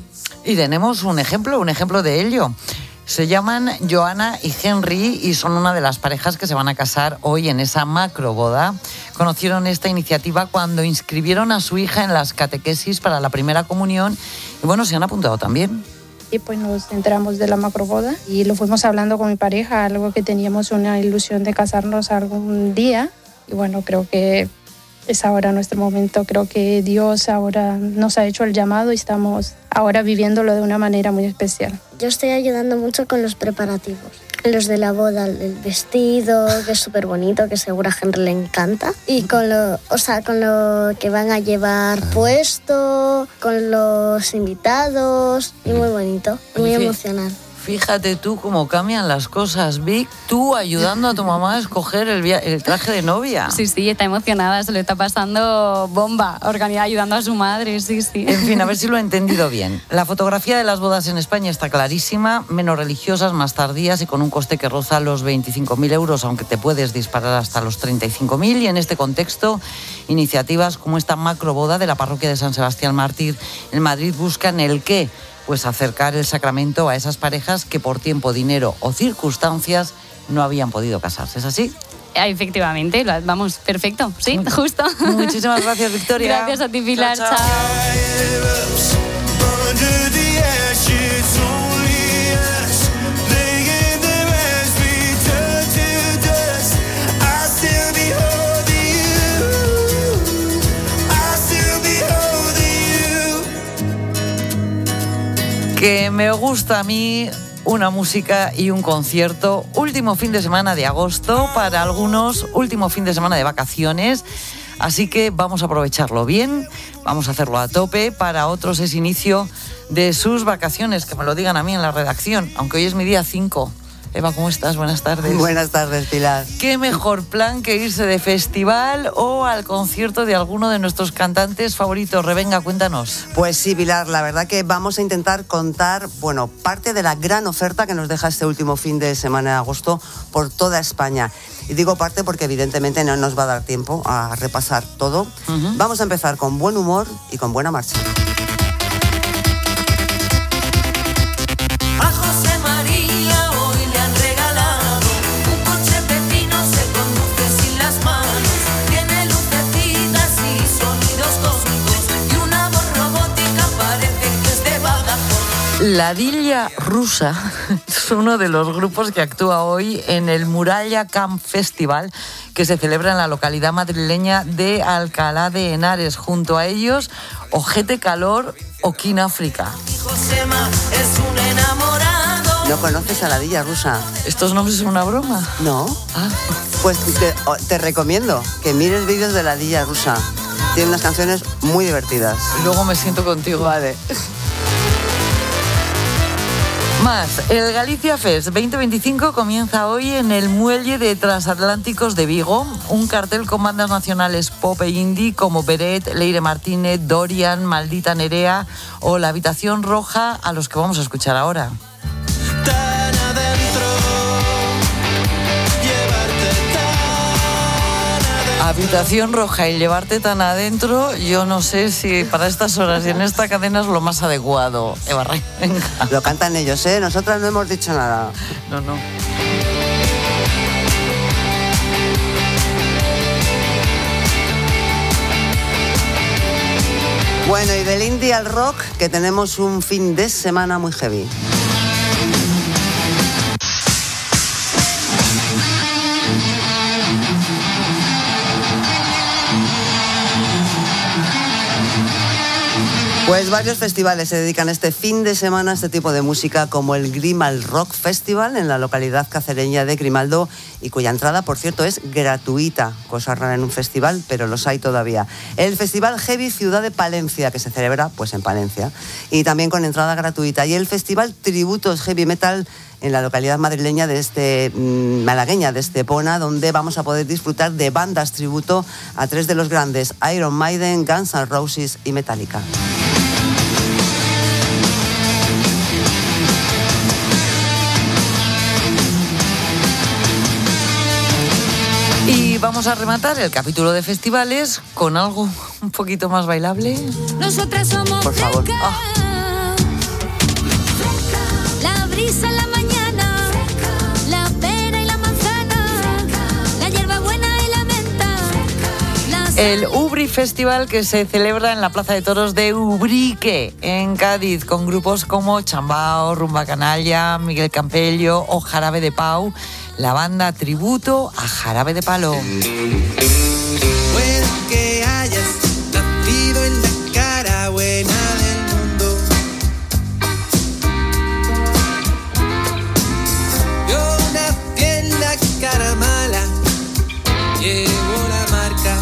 S1: Y tenemos un ejemplo de ello. Se llaman Joana y Henry y son una de las parejas que se van a casar hoy en esa macroboda. Conocieron esta iniciativa cuando inscribieron a su hija en las catequesis para la primera comunión y bueno, se han apuntado también.
S19: Y pues nos enteramos de la macroboda y lo fuimos hablando con mi pareja, algo que teníamos una ilusión de casarnos algún día. Y bueno, creo que es ahora nuestro momento. Creo que Dios ahora nos ha hecho el llamado y estamos ahora viviéndolo de una manera muy especial.
S21: Yo estoy ayudando mucho con los preparativos. Los de la boda, el vestido, que es súper bonito, que seguro a Henry le encanta. Y con lo que van a llevar puesto, con los invitados. Y muy bonito, muy emocional.
S1: Fíjate tú cómo cambian las cosas, Vic, tú ayudando a tu mamá a escoger el traje de novia.
S17: Sí, está emocionada, se le está pasando bomba, ayudando a su madre, sí.
S1: En fin, a ver si lo he entendido bien. La fotografía de las bodas en España está clarísima, menos religiosas, más tardías y con un coste que roza los 25.000 euros, aunque te puedes disparar hasta los 35.000. Y en este contexto, iniciativas como esta macroboda de la parroquia de San Sebastián Mártir en Madrid buscan el qué. Pues acercar el sacramento a esas parejas que por tiempo, dinero o circunstancias no habían podido casarse. ¿Es así?
S17: Efectivamente, vamos, perfecto, sí, justo.
S1: Muchísimas gracias, Victoria.
S17: Gracias a ti, Pilar. Chao.
S1: Que me gusta a mí una música y un concierto. Último fin de semana de agosto, para algunos último fin de semana de vacaciones. Así que vamos a aprovecharlo bien, vamos a hacerlo a tope. Para otros es inicio de sus vacaciones, que me lo digan a mí en la redacción, aunque hoy es mi día 5. Eva, ¿cómo estás? Buenas tardes.
S3: Buenas tardes, Pilar.
S1: ¿Qué mejor plan que irse de festival o al concierto de alguno de nuestros cantantes favoritos? Revenga, cuéntanos.
S3: Pues sí, Pilar, la verdad que vamos a intentar contar, parte de la gran oferta que nos deja este último fin de semana de agosto por toda España. Y digo parte porque evidentemente no nos va a dar tiempo a repasar todo. Vamos a empezar con buen humor y con buena marcha.
S10: A José María hoy le han regalado un coche pepino, se conduce sin las manos, tiene lucecitas y sonidos cósmicos y una voz robótica, parece que es de Badajoz.
S1: La Dilla Rusa es uno de los grupos que actúa hoy en el Muralla Camp Festival, que se celebra en la localidad madrileña de Alcalá de Henares. Junto a ellos, Ojete Calor o King África.
S10: Josema es un enamorado.
S3: ¿No conoces a la Dilla Rusa?
S1: ¿Estos nombres son una broma?
S3: No. Pues te recomiendo que mires vídeos de la Dilla Rusa. Tiene unas canciones muy divertidas.
S1: Luego me siento contigo.
S3: Vale.
S1: Más, el Galicia Fest 2025 comienza hoy en el Muelle de Transatlánticos de Vigo, un cartel con bandas nacionales pop e indie como Beret, Leire Martínez, Dorian, Maldita Nerea o La Habitación Roja, a los que vamos a escuchar ahora. Habitación Roja y Llevarte tan adentro, yo no sé si para estas horas y en esta cadena es lo más adecuado. Eva, venga.
S3: Lo cantan ellos, ¿eh? Nosotras no hemos dicho nada.
S1: No.
S3: Bueno, y del indie al rock, que tenemos un fin de semana muy heavy. Pues varios festivales se dedican este fin de semana a este tipo de música, como el Grimal Rock Festival en la localidad cacereña de Grimaldo, y cuya entrada, por cierto, es gratuita. Cosa rara en un festival, pero los hay todavía. El Festival Heavy Ciudad de Palencia, que se celebra en Palencia, y también con entrada gratuita. Y el Festival Tributos Heavy Metal en la localidad madrileña de malagueña de Estepona, donde vamos a poder disfrutar de bandas tributo a 3 de los grandes: Iron Maiden, Guns N' Roses y Metallica.
S1: Y vamos a rematar el capítulo de festivales con algo un poquito más bailable.
S10: Nosotras somos
S1: por favor.
S10: La brisa en la mañana, la pera y la manzana, la hierbabuena y la menta.
S1: El Ubri Festival, que se celebra en la Plaza de Toros de Ubrique, en Cádiz, con grupos como Chambao, Rumba Canalla, Miguel Campello o Jarabe de Pau, la banda tributo a Jarabe de Palo.
S10: Puede que hayas nacido en la cara buena del mundo. Yo nací en la cara mala, llevo la marca.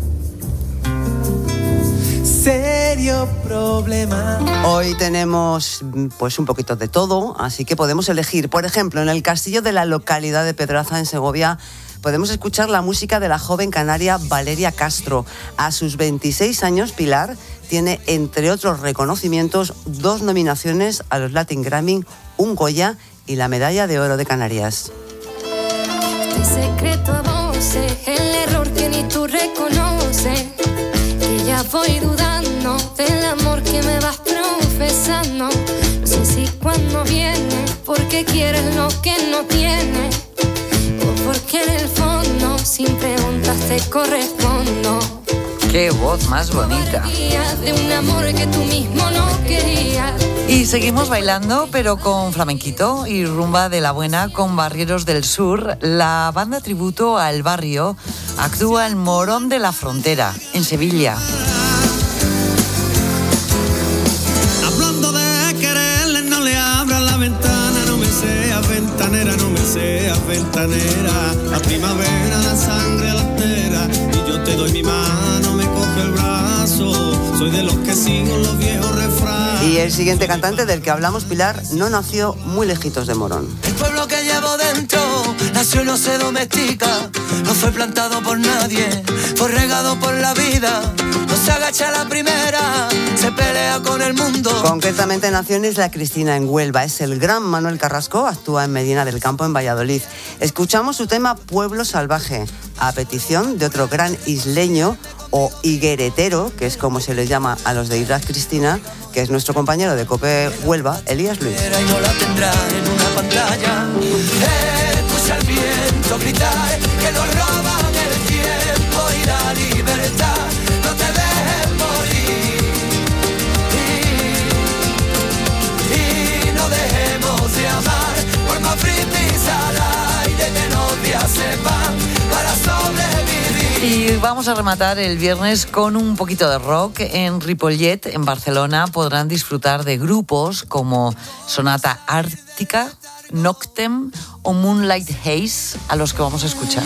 S10: Serio problema.
S3: Hoy tenemos un poquito de todo, así que podemos elegir. Por ejemplo, en el castillo de la localidad de Pedraza, en Segovia, podemos escuchar la música de la joven canaria Valeria Castro. A sus 26 años, Pilar tiene, entre otros reconocimientos, 2 nominaciones a los Latin Grammy, un Goya y la Medalla de Oro de Canarias.
S10: Este secreto a voces, el error que ni tú reconoces, que ya voy dudando del amor que me vas profesando. No sé si cuando viene, porque quieres lo que no tienes, o porque en el fondo sin preguntas te correspondo.
S1: ¡Qué voz más bonita!
S10: De un amor que tú mismo no querías.
S1: Y seguimos bailando, pero con flamenquito y rumba de la buena con Barrieros del Sur. La banda tributo al barrio actúa en Morón de la Frontera, en Sevilla.
S10: Hablando de quererle, no
S5: granera, la primavera da sangre a la estera, y yo te doy mi mano, me coge el brazo, soy de los que sigo los viejos refranes.
S3: Y el siguiente cantante del que hablamos, Pilar, no nació muy lejitos de Morón.
S8: El pueblo que llevo dentro nació y no se domestica, no fue plantado por nadie, fue regado por la vida, no se agacha a la primera, se pelea con el mundo.
S3: Concretamente nació en Isla Cristina, en Huelva. Es el gran Manuel Carrasco, actúa en Medina del Campo, en Valladolid. Escuchamos su tema Pueblo Salvaje, a petición de otro gran isleño o higueretero, que es como se le llama a los de Isla Cristina, que es nuestro compañero de COPE Huelva, Elías Luis.
S8: Y no la tendrá en una pantalla. Escucha el viento gritar que nos roban el tiempo y la libertad. No te dejes morir y no dejemos de amar. Por más brindis al aire que nos días se van para sobrevivir.
S1: Y vamos a rematar el viernes con un poquito de rock. En Ripollet, en Barcelona, podrán disfrutar de grupos como Sonata Ártica, Noctem o Moonlight Haze, a los que vamos a escuchar.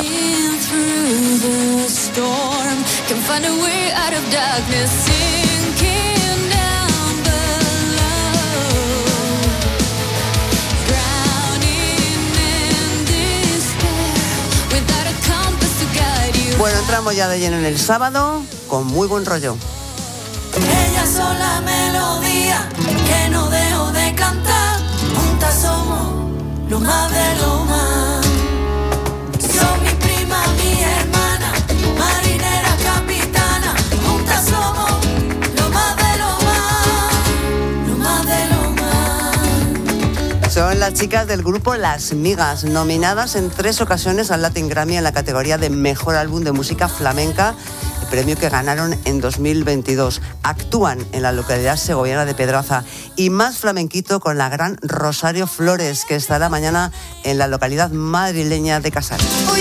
S3: Bueno, entramos ya de lleno en el sábado con muy buen rollo.
S8: Ellas son la melodía que no dejo de cantar. Juntas somos lo más de lo más. Son mi prima, mi hermana, marinera, capitana. Juntas somos lo más de lo más, lo más de lo más.
S3: Son las chicas del grupo Las Migas, nominadas en 3 ocasiones al Latin Grammy en la categoría de Mejor Álbum de Música Flamenca, el premio que ganaron en 2022. Actúan en la localidad segoviana de Pedraza y más flamenquito con la gran Rosario Flores, que estará mañana en la localidad madrileña de Casares.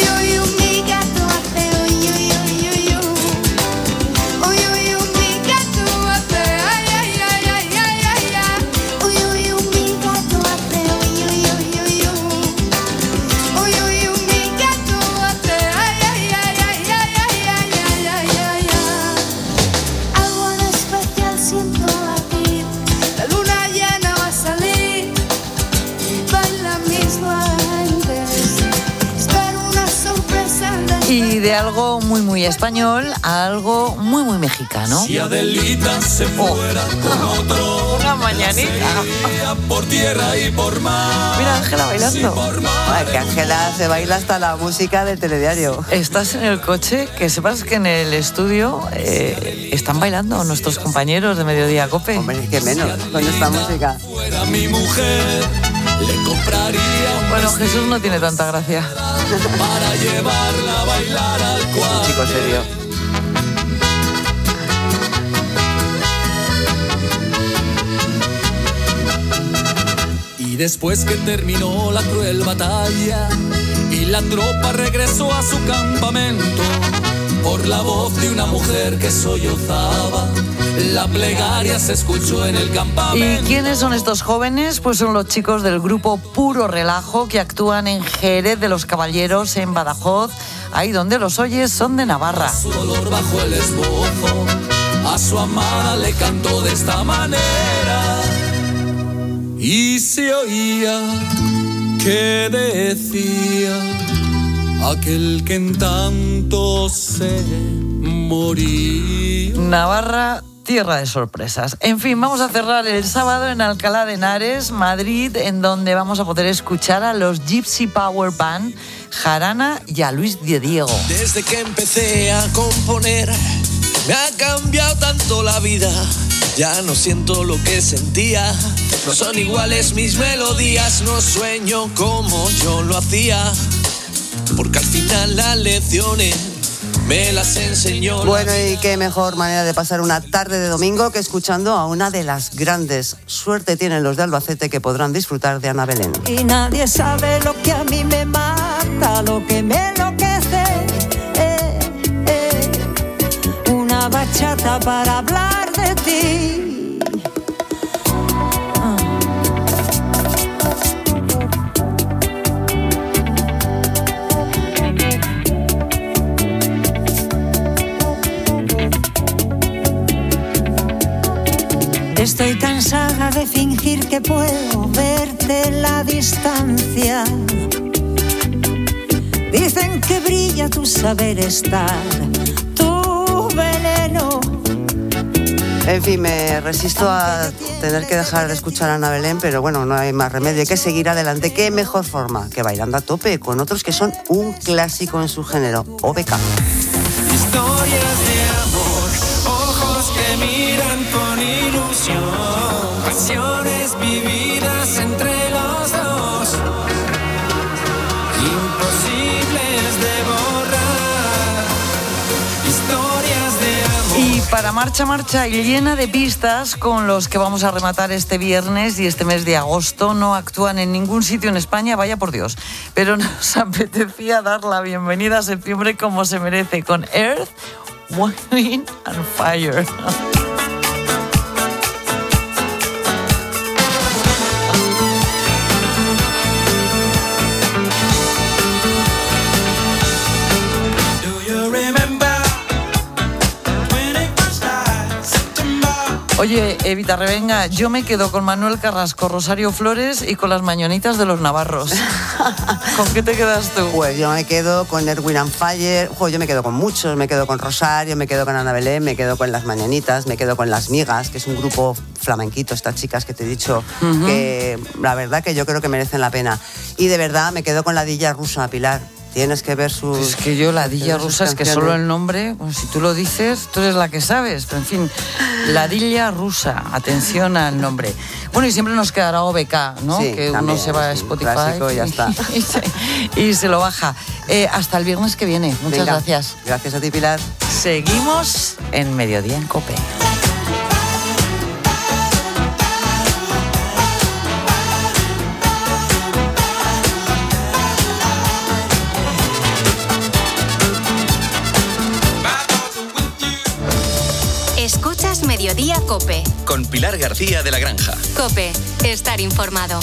S1: Y de algo muy muy español a algo muy muy mexicano.
S8: Si Adelita se fuera con otro,
S1: una mañanita
S8: por tierra y por mar.
S1: Mira, Ángela bailando.
S3: Ay, que Ángela se baila hasta la música del telediario.
S1: Estás en el coche, que sepas que en el estudio están bailando nuestros compañeros de Mediodía Cope.
S3: Hombre, qué menos con esta música.
S8: Fuera mi mujer, le compraría.
S1: Bueno, Jesús no tiene tanta gracia.
S8: Para llevarla a bailar al cuarto.
S3: Chico serio.
S8: Y después que terminó la cruel batalla y la tropa regresó a su campamento, por la voz de una mujer que sollozaba, la plegaria se escuchó en el campamento.
S1: ¿Y quiénes son estos jóvenes? Pues son los chicos del grupo Puro Relajo, que actúan en Jerez de los Caballeros, en Badajoz. Ahí donde los oyes son de Navarra.
S8: Su dolor bajo el esbozo, a su amada le cantó de esta manera. Y se oía que decía aquel que en tanto se moría.
S1: Navarra, tierra de sorpresas. En fin, vamos a cerrar el sábado en Alcalá de Henares, Madrid, en donde vamos a poder escuchar a los Gypsy Power Band, Jarana y a Luis de Diego.
S8: Desde que empecé a componer, me ha cambiado tanto la vida. Ya no siento lo que sentía. No son iguales mis melodías, no sueño como yo lo hacía. Porque al final las lecciones me las enseñó.
S3: Bueno, y qué mejor manera de pasar una tarde de domingo que escuchando a una de las grandes. Suerte tienen los de Albacete, que podrán disfrutar de Ana Belén.
S22: Y nadie sabe lo que a mí me mata, lo que me enloquece. Una bachata para hablar de ti. Estoy cansada de fingir que puedo verte en la distancia. Dicen que brilla tu saber estar, tu veneno.
S3: En fin, me resisto a tener que dejar de escuchar a Ana Belén, pero bueno, no hay más remedio, hay que seguir adelante. ¿Qué mejor forma que bailando a tope con otros que son un clásico en su género? OBK.
S5: Historias de amor, ojos que miran con ilusión, pasiones vividas entre los dos, imposibles de borrar, historias de amor.
S1: Y para marcha y llena de pistas con los que vamos a rematar este viernes y este mes de agosto, no actúan en ningún sitio en España, vaya por Dios. Pero nos apetecía dar la bienvenida a septiembre como se merece, con Earth, Wind and Fire. Oye, Evita Revenga, yo me quedo con Manuel Carrasco, Rosario Flores y con las mañanitas de los navarros. ¿Con qué te quedas tú?
S3: Pues yo me quedo con Erwin and Fire, yo me quedo con muchos, me quedo con Rosario, me quedo con Ana Belén, me quedo con las mañanitas, me quedo con Las Migas, que es un grupo flamenquito, estas chicas que te he dicho, que la verdad que yo creo que merecen la pena. Y de verdad me quedo con la Dilla Rusa, Pilar. Tienes que ver sus...
S1: Es que yo, la Dilla Rusa, es que solo el nombre, pues, si tú lo dices, tú eres la que sabes. Pero en fin, la Dilla Rusa, atención al nombre. Bueno, y siempre nos quedará OBK, ¿no?
S3: Sí,
S1: que
S3: también,
S1: uno se va a Spotify
S3: clásico, y ya está.
S1: y se lo baja. Hasta el viernes que viene. Muchas gracias.
S3: Gracias a ti, Pilar.
S1: Seguimos en Mediodía en COPE.
S7: Escuchas Mediodía COPE.
S11: Con Pilar García de la Granja.
S7: COPE, estar informado.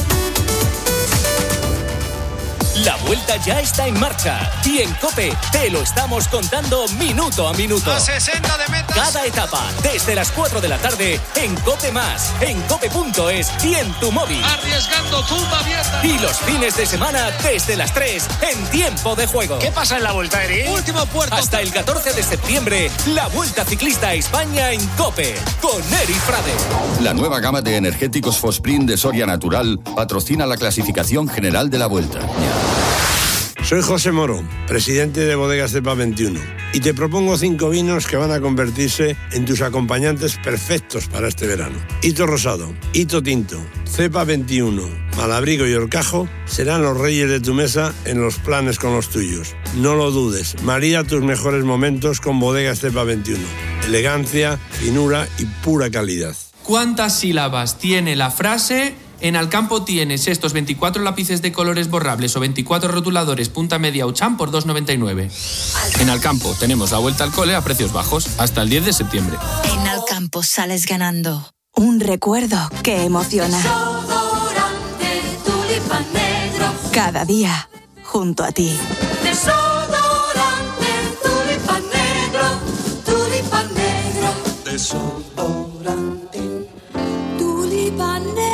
S11: La vuelta ya está en marcha y en COPE te lo estamos contando minuto a minuto.
S12: A 60 de meta.
S11: Cada etapa, desde las 4 de la tarde, en COPE+, en cope.es y en tu móvil.
S12: Arriesgando, tumba abierta.
S11: Y los fines de semana, desde las 3, en Tiempo de Juego.
S12: ¿Qué pasa en la vuelta, Eri? Último puerto.
S11: Hasta el 14 de septiembre, la Vuelta Ciclista a España en COPE, con Eri Frade.
S23: La nueva gama de energéticos Fosprint de Soria Natural patrocina la clasificación general de la Vuelta.
S24: Soy José Moro, presidente de Bodegas Cepa 21, y te propongo 5 vinos que van a convertirse en tus acompañantes perfectos para este verano. Hito Rosado, Hito Tinto, Cepa 21, Malabrigo y Horcajo serán los reyes de tu mesa en los planes con los tuyos. No lo dudes, marida tus mejores momentos con Bodegas Cepa 21. Elegancia, finura y pura calidad.
S25: ¿Cuántas sílabas tiene la frase? En Alcampo tienes estos 24 lápices de colores borrables o 24 rotuladores punta media Ucham por 2,99. En Alcampo tenemos la vuelta al cole a precios bajos hasta el 10 de septiembre.
S26: En Alcampo sales ganando un recuerdo que emociona.
S8: Desodorante Tulipán Negro.
S26: Cada día junto a ti.
S8: Desodorante Tulipán Negro. Tulipán Negro.
S26: Desodorante
S8: Tulipán Negro.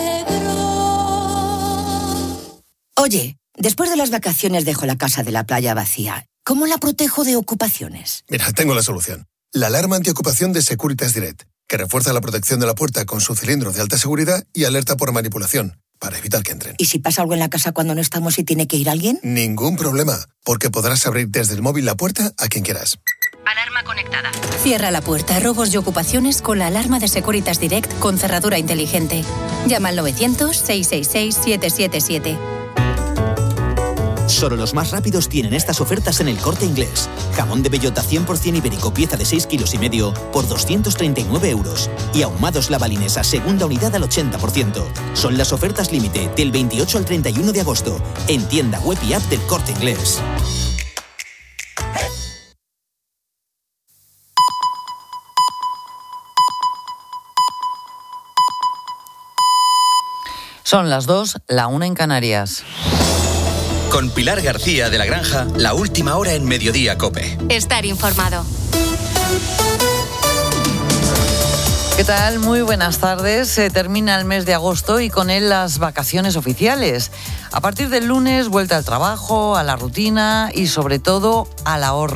S27: Oye, después de las vacaciones dejo la casa de la playa vacía. ¿Cómo la protejo de ocupaciones?
S28: Mira, tengo la solución. La alarma antiocupación de Securitas Direct, que refuerza la protección de la puerta con su cilindro de alta seguridad y alerta por manipulación, para evitar que entren.
S27: ¿Y si pasa algo en la casa cuando no estamos y tiene que ir alguien?
S28: Ningún problema, porque podrás abrir desde el móvil la puerta a quien quieras.
S27: Alarma conectada. Cierra la puerta a robos y ocupaciones con la alarma de Securitas Direct con cerradura inteligente. Llama al 900-666-777.
S29: Solo los más rápidos tienen estas ofertas en El Corte Inglés. Jamón de bellota 100% ibérico, pieza de 6,5 kilos por 239 €. Y ahumados la balinesa, segunda unidad al 80%. Son las ofertas límite del 28 al 31 de agosto. En tienda web y app del Corte Inglés.
S1: Son las 2, la 1 en Canarias.
S11: Con Pilar García de la Granja, la última hora en Mediodía COPE.
S7: Estar informado.
S1: ¿Qué tal? Muy buenas tardes. Se termina el mes de agosto y con él las vacaciones oficiales. A partir del lunes, vuelta al trabajo, a la rutina y sobre todo al ahorro.